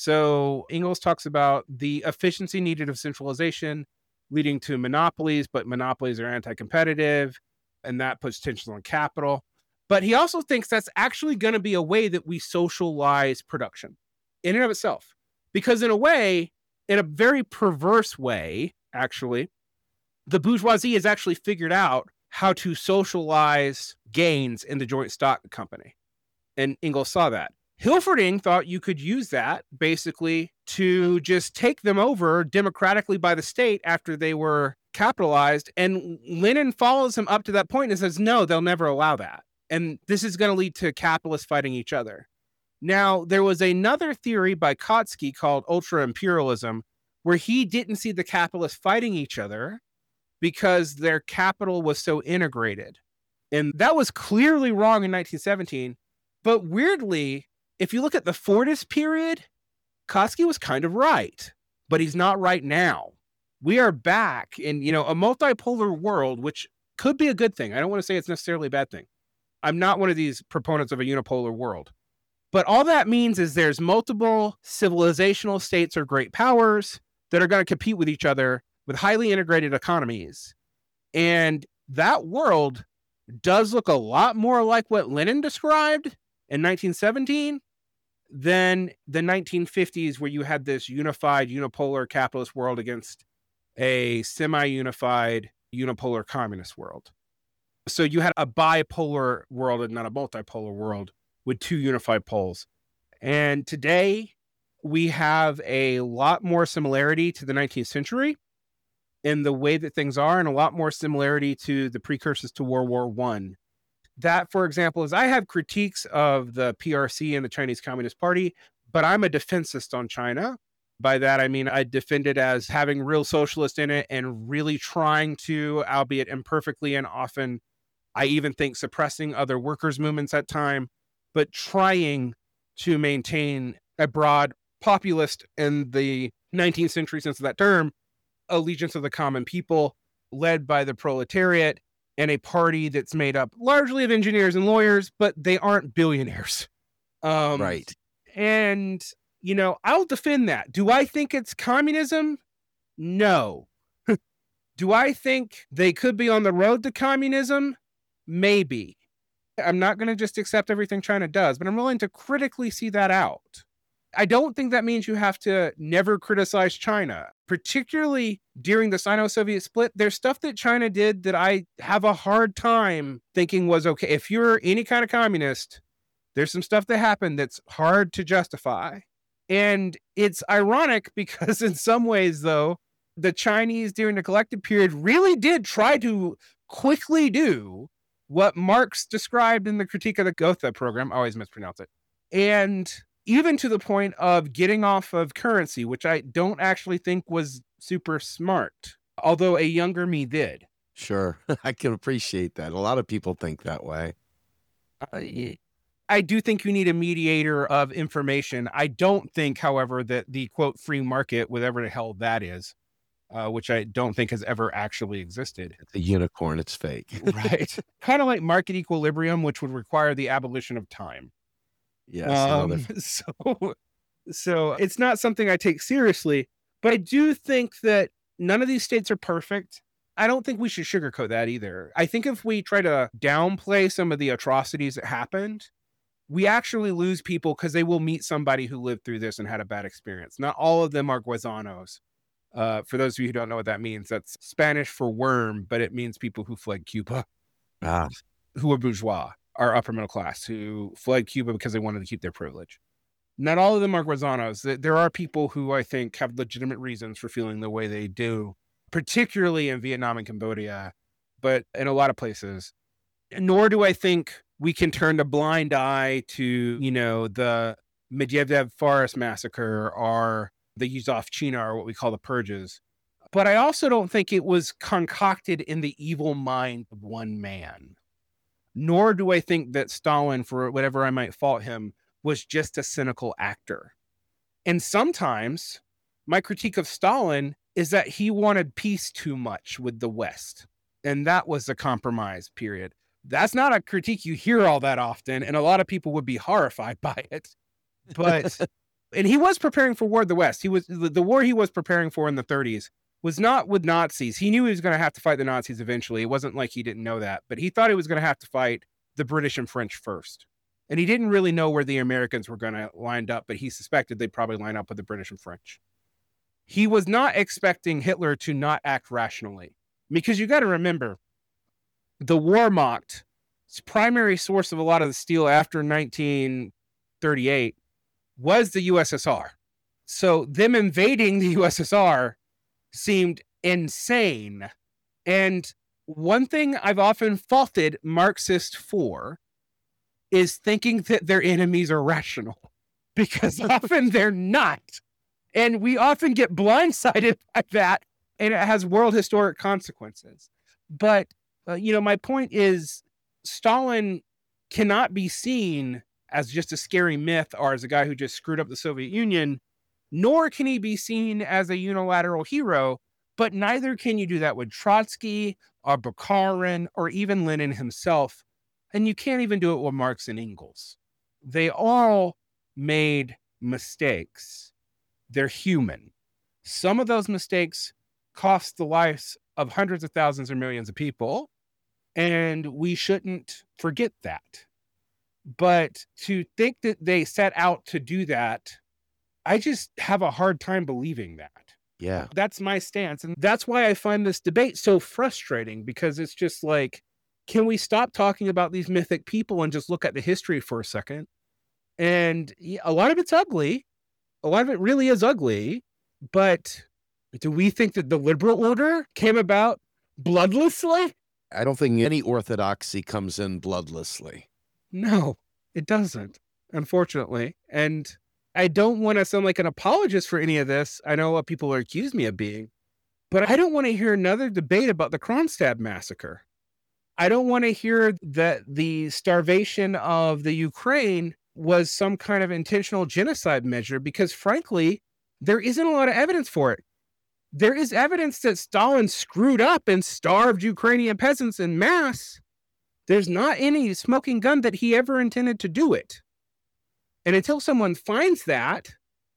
F: So Engels talks about the efficiency needed of centralization leading to monopolies, but monopolies are anti-competitive, and that puts tensions on capital. But he also thinks that's actually going to be a way that we socialize production in and of itself. Because in a way, in a very perverse way, actually, the bourgeoisie has actually figured out how to socialize gains in the joint stock company. And Engels saw that. Hilferding thought you could use that basically to just take them over democratically by the state after they were capitalized. And Lenin follows him up to that point and says, no, they'll never allow that. And this is going to lead to capitalists fighting each other. Now, there was another theory by Kautsky called ultra-imperialism, where he didn't see the capitalists fighting each other because their capital was so integrated. And that was clearly wrong in nineteen seventeen. But weirdly, if you look at the Fordist period, Kautsky was kind of right, but he's not right now. We are back in, you know, a multipolar world, which could be a good thing. I don't want to say it's necessarily a bad thing. I'm not one of these proponents of a unipolar world. But all that means is there's multiple civilizational states or great powers that are going to compete with each other with highly integrated economies. And that world does look a lot more like what Lenin described in nineteen seventeen than the nineteen fifties, where you had this unified unipolar capitalist world against a semi-unified unipolar communist world. So you had a bipolar world and not a multipolar world with two unified poles. And today we have a lot more similarity to the nineteenth century in the way that things are, and a lot more similarity to the precursors to World War One. That, for example, is I have critiques of the P R C and the Chinese Communist Party, but I'm a defensist on China. By that, I mean I defend it as having real socialists in it and really trying to, albeit imperfectly and often, I even think suppressing other workers' movements at time, but trying to maintain a broad populist in the nineteenth century sense of that term, allegiance of the common people, led by the proletariat, and a party that's made up largely of engineers and lawyers, but they aren't billionaires. Um,
D: right.
F: And, you know, I'll defend that. Do I think it's communism? No. Do I think they could be on the road to communism? Maybe. I'm not going to just accept everything China does, but I'm willing to critically see that out. I don't think that means you have to never criticize China, particularly during the Sino-Soviet split. There's stuff that China did that I have a hard time thinking was okay. If you're any kind of communist, there's some stuff that happened that's hard to justify. And it's ironic because in some ways, though, the Chinese during the collective period really did try to quickly do what Marx described in the Critique of the Gotha program. I always mispronounce it. And even to the point of getting off of currency, which I don't actually think was super smart, although a younger me did.
D: Sure. I can appreciate that. A lot of people think that way.
F: Uh, I do think you need a mediator of information. I don't think, however, that the, quote, free market, whatever the hell that is, uh, which I don't think has ever actually existed.
D: It's a unicorn. It's fake.
F: Right. Kind of like market equilibrium, which would require the abolition of time.
D: Yes.
F: Um,
D: another...
F: so, so it's not something I take seriously, but I do think that none of these states are perfect. I don't think we should sugarcoat that either. I think if we try to downplay some of the atrocities that happened, we actually lose people because they will meet somebody who lived through this and had a bad experience. Not all of them are Guaizanos. Uh, for those of you who don't know what that means, that's Spanish for worm, but it means people who fled Cuba,
D: Ah,
F: who are bourgeois, are upper middle class, who fled Cuba because they wanted to keep their privilege. Not all of them are Guazanos. There are people who I think have legitimate reasons for feeling the way they do, particularly in Vietnam and Cambodia, but in a lot of places. Nor do I think we can turn a blind eye to, you know, the Medvedev Forest Massacre or the Yuzovchina, or what we call the purges. But I also don't think it was concocted in the evil mind of one man. Nor do I think that Stalin, for whatever I might fault him, was just a cynical actor. And sometimes my critique of Stalin is that he wanted peace too much with the West. And that was the compromise period. That's not a critique you hear all that often, and a lot of people would be horrified by it. But, and he was preparing for war in the West. He was, the, the war he was preparing for in the thirties was not with Nazis. He knew he was going to have to fight the Nazis eventually. It wasn't like he didn't know that, but he thought he was going to have to fight the British and French first. And he didn't really know where the Americans were going to line up, but he suspected they'd probably line up with the British and French. He was not expecting Hitler to not act rationally, because you got to remember, the Wehrmacht's primary source of a lot of the steel after nineteen thirty-eight was the U S S R. So them invading the U S S R seemed insane. And one thing I've often faulted Marxists for is thinking that their enemies are rational, because often they're not. And we often get blindsided by that, and it has world historic consequences. But, uh, you know, my point is Stalin cannot be seen as just a scary myth or as a guy who just screwed up the Soviet Union, nor can he be seen as a unilateral hero, but neither can you do that with Trotsky or Bukharin or even Lenin himself. And you can't even do it with Marx and Engels. They all made mistakes. They're human. Some of those mistakes cost the lives of hundreds of thousands or millions of people, and we shouldn't forget that. But to think that they set out to do that, I just have a hard time believing that.
D: yeah.
F: That's my stance. And that's why I find this debate so frustrating, because it's just like, can we stop talking about these mythic people and just look at the history for a second? And a lot of it's ugly. A lot of it really is ugly. But do we think that the liberal order came about bloodlessly?
D: I don't think any orthodoxy comes in bloodlessly.
F: No, it doesn't, unfortunately. And I don't want to sound like an apologist for any of this. I know what people are accused me of being, but I don't want to hear another debate about the Kronstadt massacre. I don't want to hear that the starvation of the Ukraine was some kind of intentional genocide measure, because frankly, there isn't a lot of evidence for it. There is evidence that Stalin screwed up and starved Ukrainian peasants en masse. There's not any smoking gun that he ever intended to do it. And until someone finds that,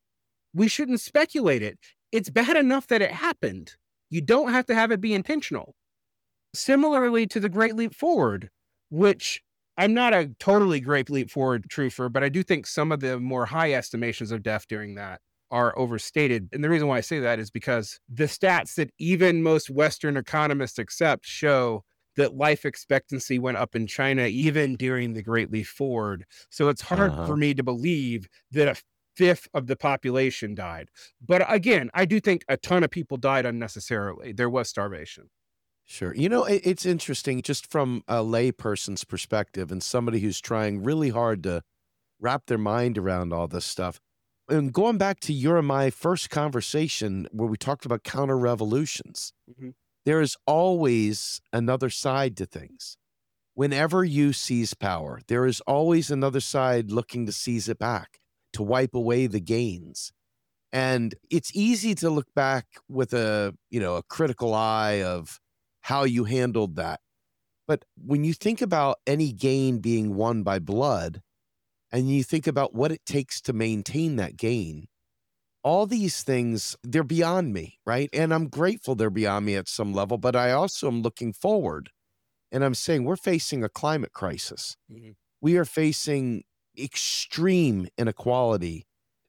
F: we shouldn't speculate it. It's bad enough that it happened. You don't have to have it be intentional. Similarly to the Great Leap Forward, which I'm not a totally Great Leap Forward truther, but I do think some of the more high estimations of death during that are overstated. And the reason why I say that is because the stats that even most Western economists accept show that life expectancy went up in China even during the Great Leap Forward. So it's hard
D: Uh-huh.
F: for me to believe that a fifth of the population died. But again, I do think a ton of people died unnecessarily. There was starvation.
D: Sure. You know, it, it's interesting just from a layperson's perspective and somebody who's trying really hard to wrap their mind around all this stuff. And going back to your and my first conversation where we talked about counter revolutions,
F: Mhm.
D: there is always another side to things. Whenever you seize power, there is always another side looking to seize it back, to wipe away the gains. And it's easy to look back with a, you know, a critical eye of how you handled that. But when you think about any gain being won by blood, and you think about what it takes to maintain that gain, all these things, they're beyond me, right? And I'm grateful they're beyond me at some level, but I also am looking forward. And I'm saying we're facing a climate crisis.
F: Mhm.
D: We are facing extreme inequality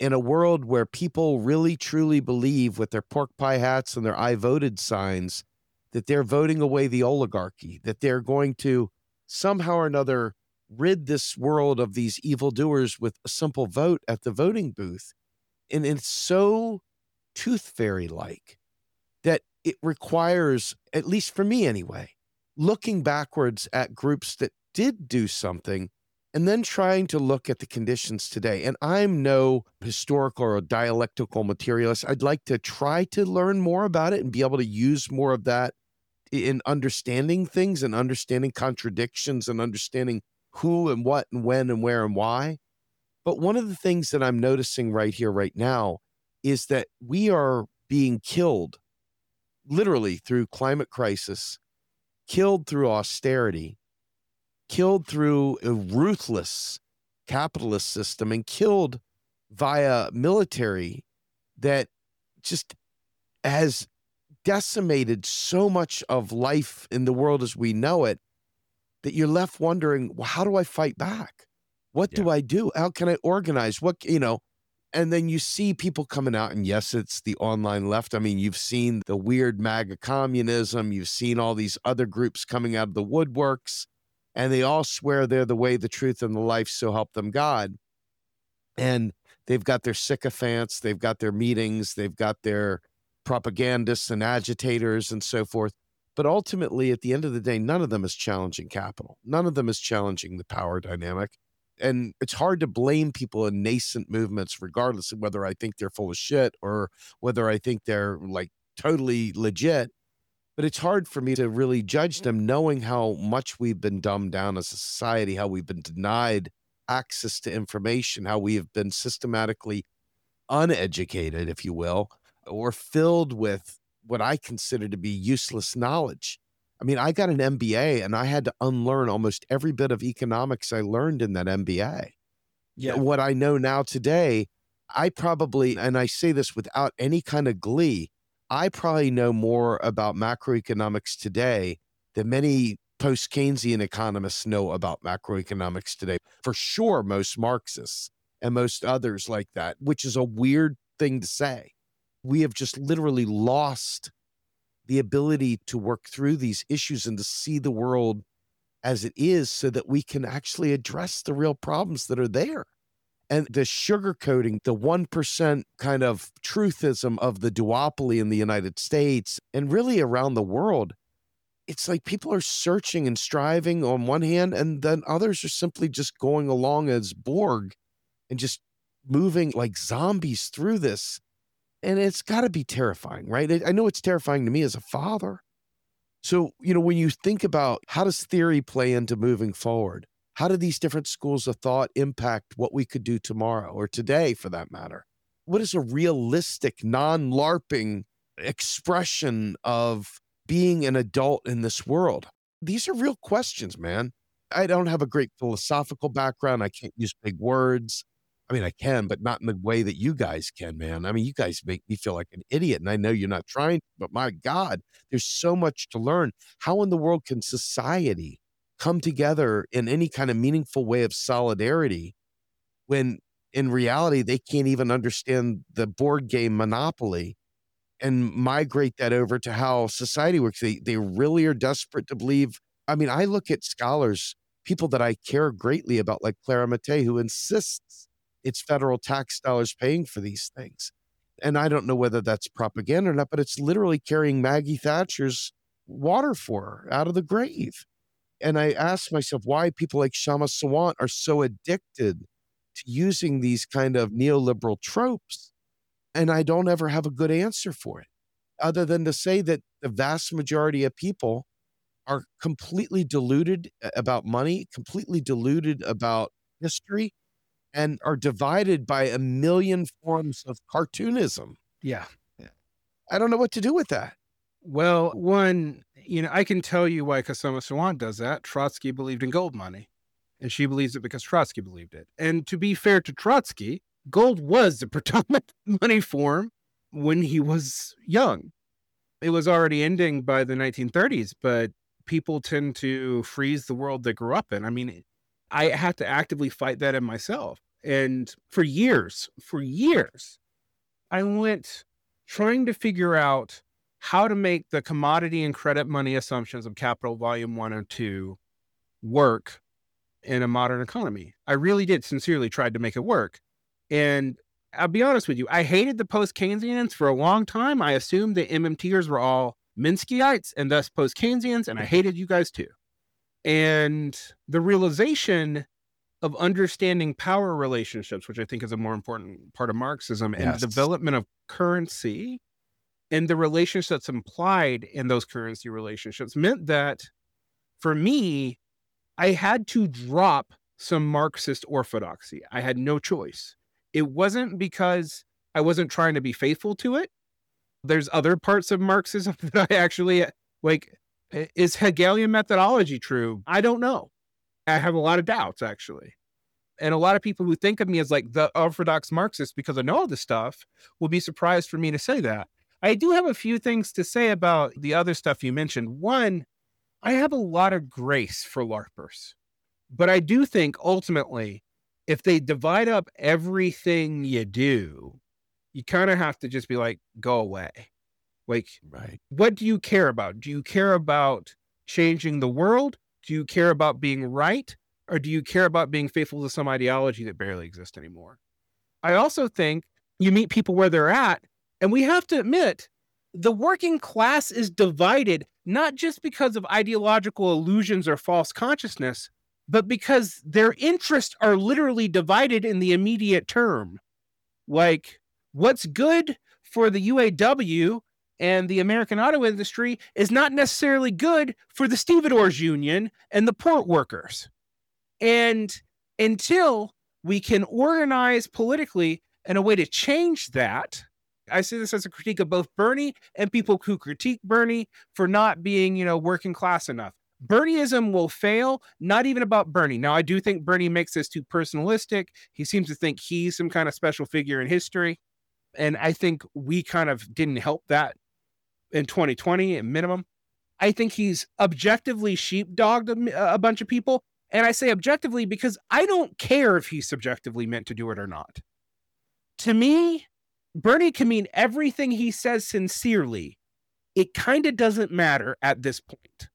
D: in a world where people really truly believe with their pork pie hats and their I voted signs that they're voting away the oligarchy, that they're going to somehow or another rid this world of these evildoers with a simple vote at the voting booth. And it's so tooth fairy-like that it requires, at least for me anyway, looking backwards at groups that did do something and then trying to look at the conditions today. And I'm no historical or dialectical materialist. I'd like to try to learn more about it and be able to use more of that in understanding things and understanding contradictions and understanding who and what and when and where and why. But one of the things that I'm noticing right here, right now, is that we are being killed literally through climate crisis, killed through austerity, killed through a ruthless capitalist system, and killed via military that just has decimated so much of life in the world as we know it, that you're left wondering, well, how do I fight back? What yeah. do I do? How can I organize? What, you know, and then you see people coming out, and yes, it's the online left. I mean, you've seen the weird MAGA communism. You've seen all these other groups coming out of the woodworks, and they all swear they're the way, the truth, and the life, so help them God. And they've got their sycophants, they've got their meetings, they've got their propagandists and agitators and so forth. But ultimately, at the end of the day, none of them is challenging capital. None of them is challenging the power dynamic. And it's hard to blame people in nascent movements, regardless of whether I think they're full of shit or whether I think they're like totally legit. But it's hard for me to really judge them, knowing how much we've been dumbed down as a society, how we've been denied access to information, how we have been systematically uneducated, if you will, or filled with what I consider to be useless knowledge. I mean, I got an M B A and I had to unlearn almost every bit of economics I learned in that M B A. Yeah. What I know now today, I probably, and I say this without any kind of glee, I probably know more about macroeconomics today than many post-Keynesian economists know about macroeconomics today. For sure, most Marxists and most others like that, which is a weird thing to say. We have just literally lost the ability to work through these issues and to see the world as it is so that we can actually address the real problems that are there. And the sugarcoating, the one percent kind of truthism of the duopoly in the United States and really around the world, it's like people are searching and striving on one hand, and then others are simply just going along as Borg and just moving like zombies through this. And it's got to be terrifying, right? I know it's terrifying to me as a father. So, you know, when you think about how does theory play into moving forward? How do these different schools of thought impact what we could do tomorrow or today, for that matter? What is a realistic, non-LARPing expression of being an adult in this world? These are real questions, man. I don't have a great philosophical background. I can't use big words. I mean, I can, but not in the way that you guys can, man. I mean, you guys make me feel like an idiot, and I know you're not trying, but my God, there's so much to learn. How in the world can society come together in any kind of meaningful way of solidarity when in reality they can't even understand the board game Monopoly and migrate that over to how society works? They, they really are desperate to believe. I mean, I look at scholars, people that I care greatly about, like Clara Mattei, who insists it's federal tax dollars paying for these things. And I don't know whether that's propaganda or not, but it's literally carrying Maggie Thatcher's water for her out of the grave. And I ask myself why people like Kshama Sawant are so addicted to using these kind of neoliberal tropes. And I don't ever have a good answer for it, other than to say that the vast majority of people are completely deluded about money, completely deluded about history, and are divided by a million forms of cartoonism.
F: Yeah.
D: yeah. I don't know what to do with that.
F: Well, one, you know, I can tell you why Kshama Sawant does that. Trotsky believed in gold money, and she believes it because Trotsky believed it. And to be fair to Trotsky, gold was the predominant money form when he was young. It was already ending by the nineteen thirties, but people tend to freeze the world they grew up in. I mean, I had to actively fight that in myself. And for years, for years, I went trying to figure out how to make the commodity and credit money assumptions of Capital Volume one and two work in a modern economy. I really did sincerely tried to make it work. And I'll be honest with you, I hated the post-Keynesians for a long time. I assumed the M M Ters were all Minskyites and thus post-Keynesians, and I hated you guys too. And the realization of understanding power relationships, which I think is a more important part of Marxism, and
D: Yes.
F: the development of currency and the relationships implied in those currency relationships meant that for me, I had to drop some Marxist orthodoxy. I had no choice. It wasn't because I wasn't trying to be faithful to it. There's other parts of Marxism that I actually like. Is Hegelian methodology true? I don't know. I have a lot of doubts, actually. And a lot of people who think of me as like the orthodox Marxist because I know all this stuff will be surprised for me to say that. I do have a few things to say about the other stuff you mentioned. One, I have a lot of grace for LARPers, but I do think ultimately, if they divide up everything you do, you kind of have to just be like, go away. Like,
D: Right.
F: what do you care about? Do you care about changing the world? Do you care about being right? Or do you care about being faithful to some ideology that barely exists anymore? I also think you meet people where they're at, and we have to admit, the working class is divided, not just because of ideological illusions or false consciousness, but because their interests are literally divided in the immediate term. Like, what's good for the U A W and the American auto industry is not necessarily good for the stevedores union and the port workers. And until we can organize politically in a way to change that, I see this as a critique of both Bernie and people who critique Bernie for not being, you know, working class enough. Bernieism will fail, not even about Bernie. Now, I do think Bernie makes this too personalistic. He seems to think he's some kind of special figure in history. And I think we kind of didn't help that in twenty twenty at minimum. I think he's objectively sheepdogged a, a bunch of people. And I say objectively because I don't care if he's subjectively meant to do it or not. To me, Bernie can mean everything he says sincerely. It kind of doesn't matter at this point.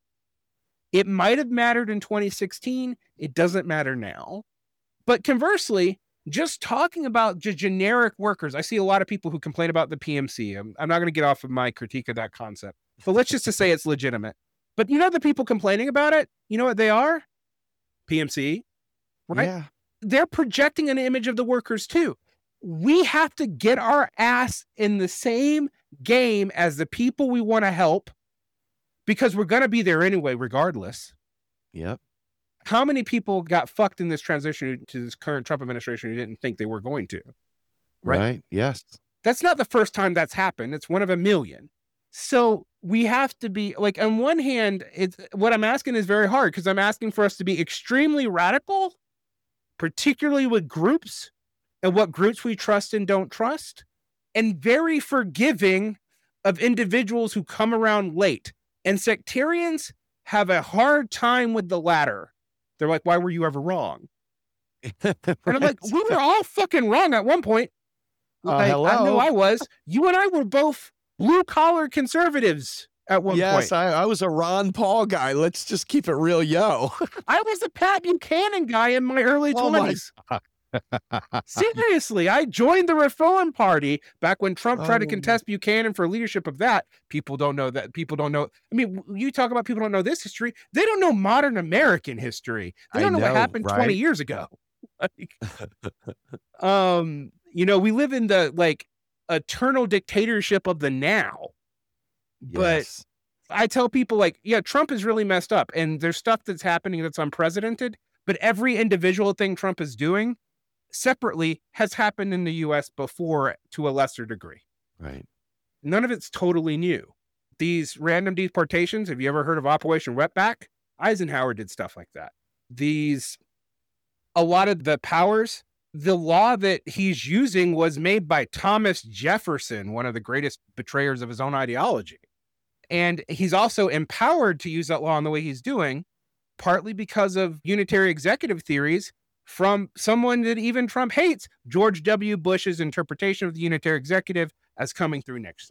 F: It might have mattered in twenty sixteen. It doesn't matter now. But conversely, just talking about just generic workers, I see a lot of people who complain about the P M C. I'm, I'm not going to get off of my critique of that concept, but let's just to say it's legitimate. But you know, the people complaining about it, you know what they are? P M C, right?
D: Yeah.
F: They're projecting an image of the workers too. We have to get our ass in the same game as the people we want to help because we're going to be there anyway, regardless.
D: Yep.
F: How many people got fucked in this transition to this current Trump administration who didn't think they were going to?
D: Right.
F: Right.
D: Yes.
F: That's not the first time that's happened. It's one of a million. So we have to be like, on one hand, it's what I'm asking is very hard because I'm asking for us to be extremely radical, particularly with groups and what groups we trust and don't trust, and very forgiving of individuals who come around late. And sectarians have a hard time with the latter. They're like, why were you ever wrong? And I'm like, we were all fucking wrong at one point.
D: Uh,
F: Like,
D: hello?
F: I know I was. You and I were both blue collar conservatives at one
D: yes,
F: point.
D: I, I was a Ron Paul guy. Let's just keep it real, yo.
F: I was a Pat Buchanan guy in my early
D: Oh my
F: twenties. Seriously, I joined the Reform Party back when Trump tried to
D: Oh.
F: contest Buchanan for leadership of that. People don't know that. People don't know. I mean, w- you talk about people don't know this history. They don't know modern American history. They
D: I
F: don't know, what
D: know,
F: happened
D: right?
F: twenty years ago. Like, um, you know, we live in the like eternal dictatorship of the now. But
D: Yes.
F: I tell people like, yeah, Trump is really messed up and there's stuff that's happening that's unprecedented, but every individual thing Trump is doing separately has happened in the U S before to a lesser degree.
D: Right.
F: None of it's totally new. These random deportations, have you ever heard of Operation Wetback? Eisenhower did stuff like that. These, a lot of the powers, the law that he's using was made by Thomas Jefferson, one of the greatest betrayers of his own ideology. And he's also empowered to use that law in the way he's doing, partly because of unitary executive theories from someone that even Trump hates, George W. Bush's interpretation of the unitary executive as coming through Nixon.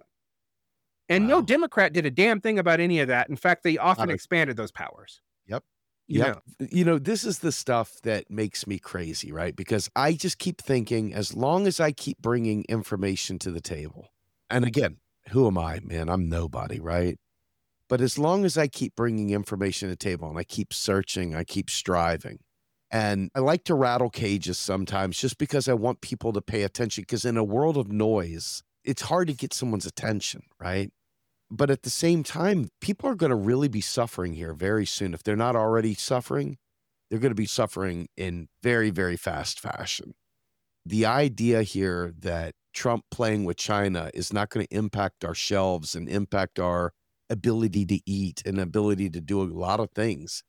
F: And
D: Wow.
F: no Democrat did a damn thing about any of that. In fact, they often
D: Not a-
F: expanded those powers.
D: Yep.
F: You
D: Yep.
F: know?
D: You know, this is the stuff that makes me crazy, right? Because I just keep thinking, as long as I keep bringing information to the table, and again, who am I, man? I'm nobody, right? But as long as I keep bringing information to the table and I keep searching, I keep striving. And I like to rattle cages sometimes just because I want people to pay attention, because in a world of noise, it's hard to get someone's attention, right? But at the same time, people are going to really be suffering here very soon. If they're not already suffering, they're going to be suffering in very, very fast fashion. The idea here that Trump playing with China is not going to impact our shelves and impact our ability to eat and ability to do a lot of things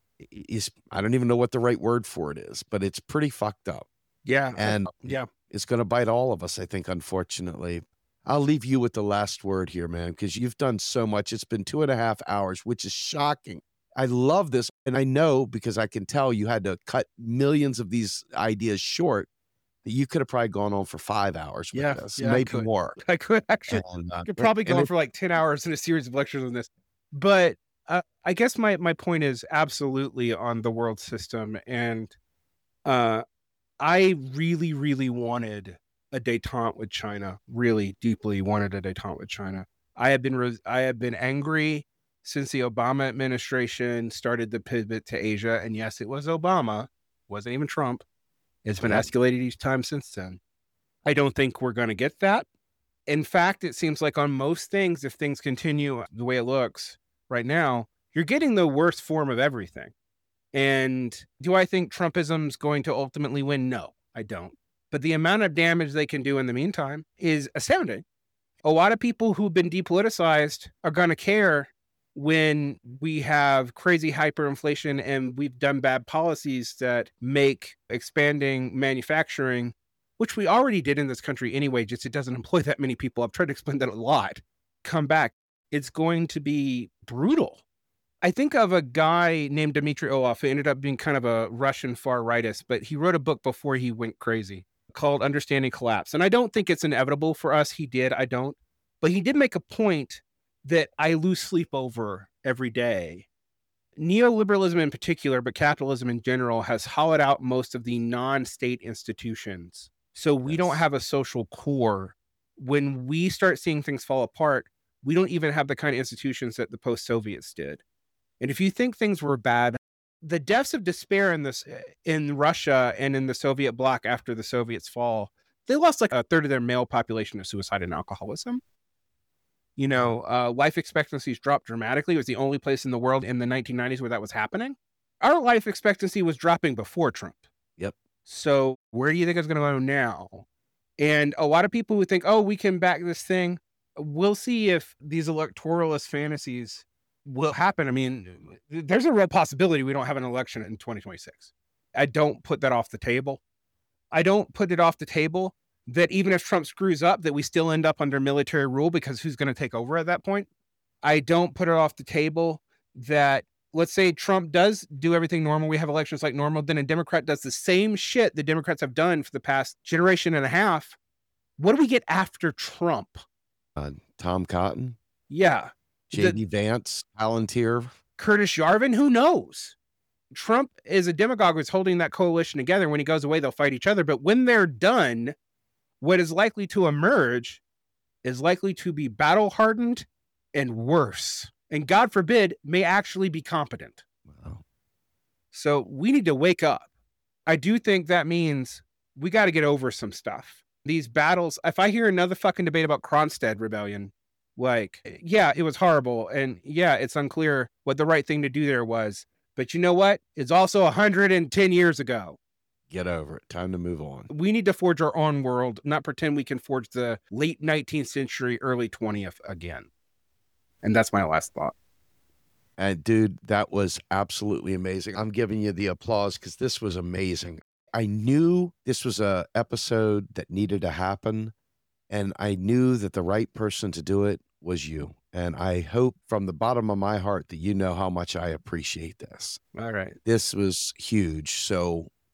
D: is, I don't even know what the right word for it is, but it's pretty fucked up.
F: Yeah.
D: And
F: yeah.
D: it's going to bite all of us, I think, unfortunately. I'll leave you with the last word here, man, because you've done so much. It's been two and a half hours, which is shocking. I love this. And I know, because I can tell you had to cut millions of these ideas short, that you could have probably gone on for five hours with
F: Yeah,
D: this,
F: yeah, I
D: maybe
F: could.
D: more.
F: I could actually
D: And, uh,
F: could probably
D: and
F: go on
D: it-
F: for like ten hours in a series of lectures on this. But uh, I guess my, my point is absolutely on the world system. And uh, I really, really wanted a détente with China, really deeply wanted a détente with China. I have been, re- I have been angry since the Obama administration started the pivot to Asia. And yes, it was Obama, wasn't even Trump. It's been
D: Yep.
F: escalated each time since then. I don't think we're going to get that. In fact, it seems like on most things, if things continue the way it looks right now, you're getting the worst form of everything. And do I think Trumpism's going to ultimately win? No, I don't. But the amount of damage they can do in the meantime is astounding. A lot of people who've been depoliticized are going to care when we have crazy hyperinflation and we've done bad policies that make expanding manufacturing, which we already did in this country anyway, just it doesn't employ that many people. I've tried to explain that a lot. Come back. It's going to be brutal. I think of a guy named Dmitry Orlov who ended up being kind of a Russian far rightist, but he wrote a book before he went crazy called Understanding Collapse. And I don't think it's inevitable for us. He did. I don't. But he did make a point that I lose sleep over every day. Neoliberalism in particular, but capitalism in general, has hollowed out most of the non-state institutions. So we
D: Yes.
F: don't have a social core. When we start seeing things fall apart, we don't even have the kind of institutions that the post-Soviets did. And if you think things were bad, the deaths of despair in this in Russia and in the Soviet bloc after the Soviets fall, they lost like a third of their male population to suicide and alcoholism. You know, uh, life expectancies dropped dramatically. It was the only place in the world in the nineteen nineties where that was happening. Our life expectancy was dropping before Trump.
D: Yep.
F: So where do you think it's going to go now? And a lot of people who think, oh, we can back this thing, we'll see if these electoralist fantasies will happen. I mean, there's a real possibility we don't have an election in twenty twenty-six. I don't put that off the table. I don't put it off the table that even if Trump screws up, that we still end up under military rule, because who's going to take over at that point? I don't put it off the table that, let's say Trump does do everything normal, we have elections like normal, then a Democrat does the same shit the Democrats have done for the past generation and a half. What do we get after Trump?
D: Uh, Tom Cotton,
F: Yeah.
D: J D Vance, Palantir.
F: Curtis Yarvin, who knows? Trump is a demagogue who's holding that coalition together. When he goes away, they'll fight each other. But when they're done, what is likely to emerge is likely to be battle-hardened and worse. And God forbid, may actually be competent.
D: Wow.
F: So we need to wake up. I do think that means we got to get over some stuff. These battles, if I hear another fucking debate about Kronstadt rebellion, like, yeah, it was horrible. And yeah, it's unclear what the right thing to do there was. But you know what? It's also one hundred ten years ago.
D: Get over it. Time to move on.
F: We need to forge our own world, not pretend we can forge the late nineteenth century, early twentieth again. And that's my last thought.
D: And dude, that was absolutely amazing. I'm giving you the applause because this was amazing. I knew this was a episode that needed to happen, and I knew that the right person to do it was you. And I hope from the bottom of my heart that you know how much I appreciate this.
F: All right.
D: This was huge. So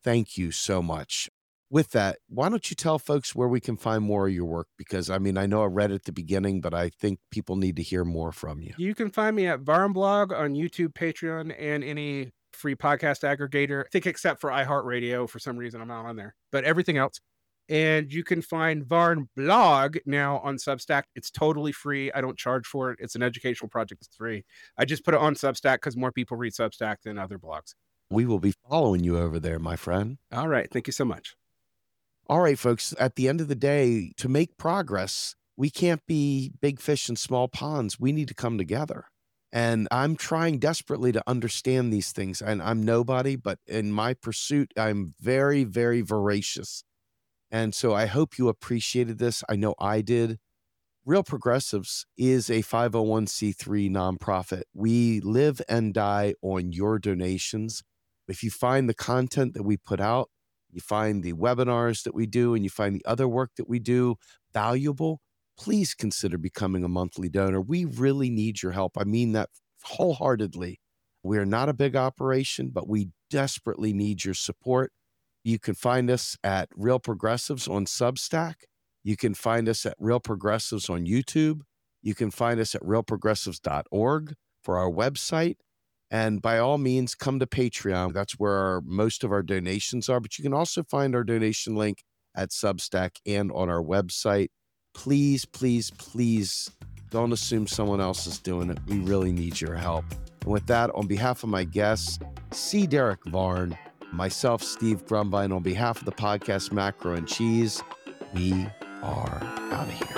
D: Thank you so much. With that, why don't you tell folks where we can find more of your work? Because, I mean, I know I read at the beginning, but I think people need to hear more from you.
F: You can find me at Varnblog on YouTube, Patreon, and any free podcast aggregator. I think except for iHeartRadio. For some reason, I'm not on there. But everything else. And you can find Varn Blog now on Substack. It's totally free. I don't charge for it. It's an educational project. It's free. I just put it on Substack because more people read Substack than other blogs.
D: We will be following you over there, my friend.
F: All right. Thank you so much.
D: All right, folks, at the end of the day, to make progress, we can't be big fish in small ponds. We need to come together. And I'm trying desperately to understand these things. And I'm nobody, but in my pursuit, I'm very, very voracious. And so I hope you appreciated this. I know I did. Real Progressives is a five oh one c three nonprofit. We live and die on your donations. If you find the content that we put out, you find the webinars that we do, and you find the other work that we do valuable, please consider becoming a monthly donor. We really need your help. I mean that wholeheartedly. We are not a big operation, but we desperately need your support. You can find us at Real Progressives on Substack. You can find us at Real Progressives on YouTube. You can find us at real progressives dot org for our website. And by all means, come to Patreon. That's where our, most of our donations are. But you can also find our donation link at Substack and on our website. Please, please, please don't assume someone else is doing it. We really need your help. And with that, on behalf of my guests, C. Derek Varn, myself, Steve Grumbine, on behalf of the podcast Macro and Cheese, we are out of here.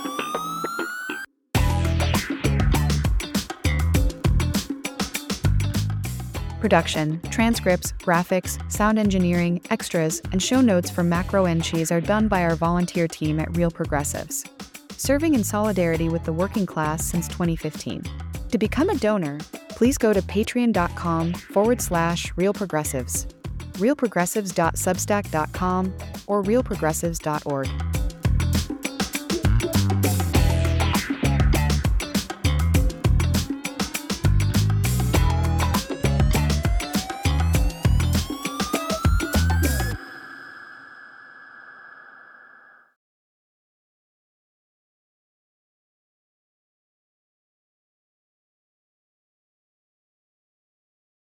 H: Production, transcripts, graphics, sound engineering, extras, and show notes for Macro and Cheese are done by our volunteer team at Real Progressives, serving in solidarity with the working class since twenty fifteen. To become a donor, please go to patreon.com forward slash Real Progressives, realprogressives dot substack dot com, or real progressives dot org.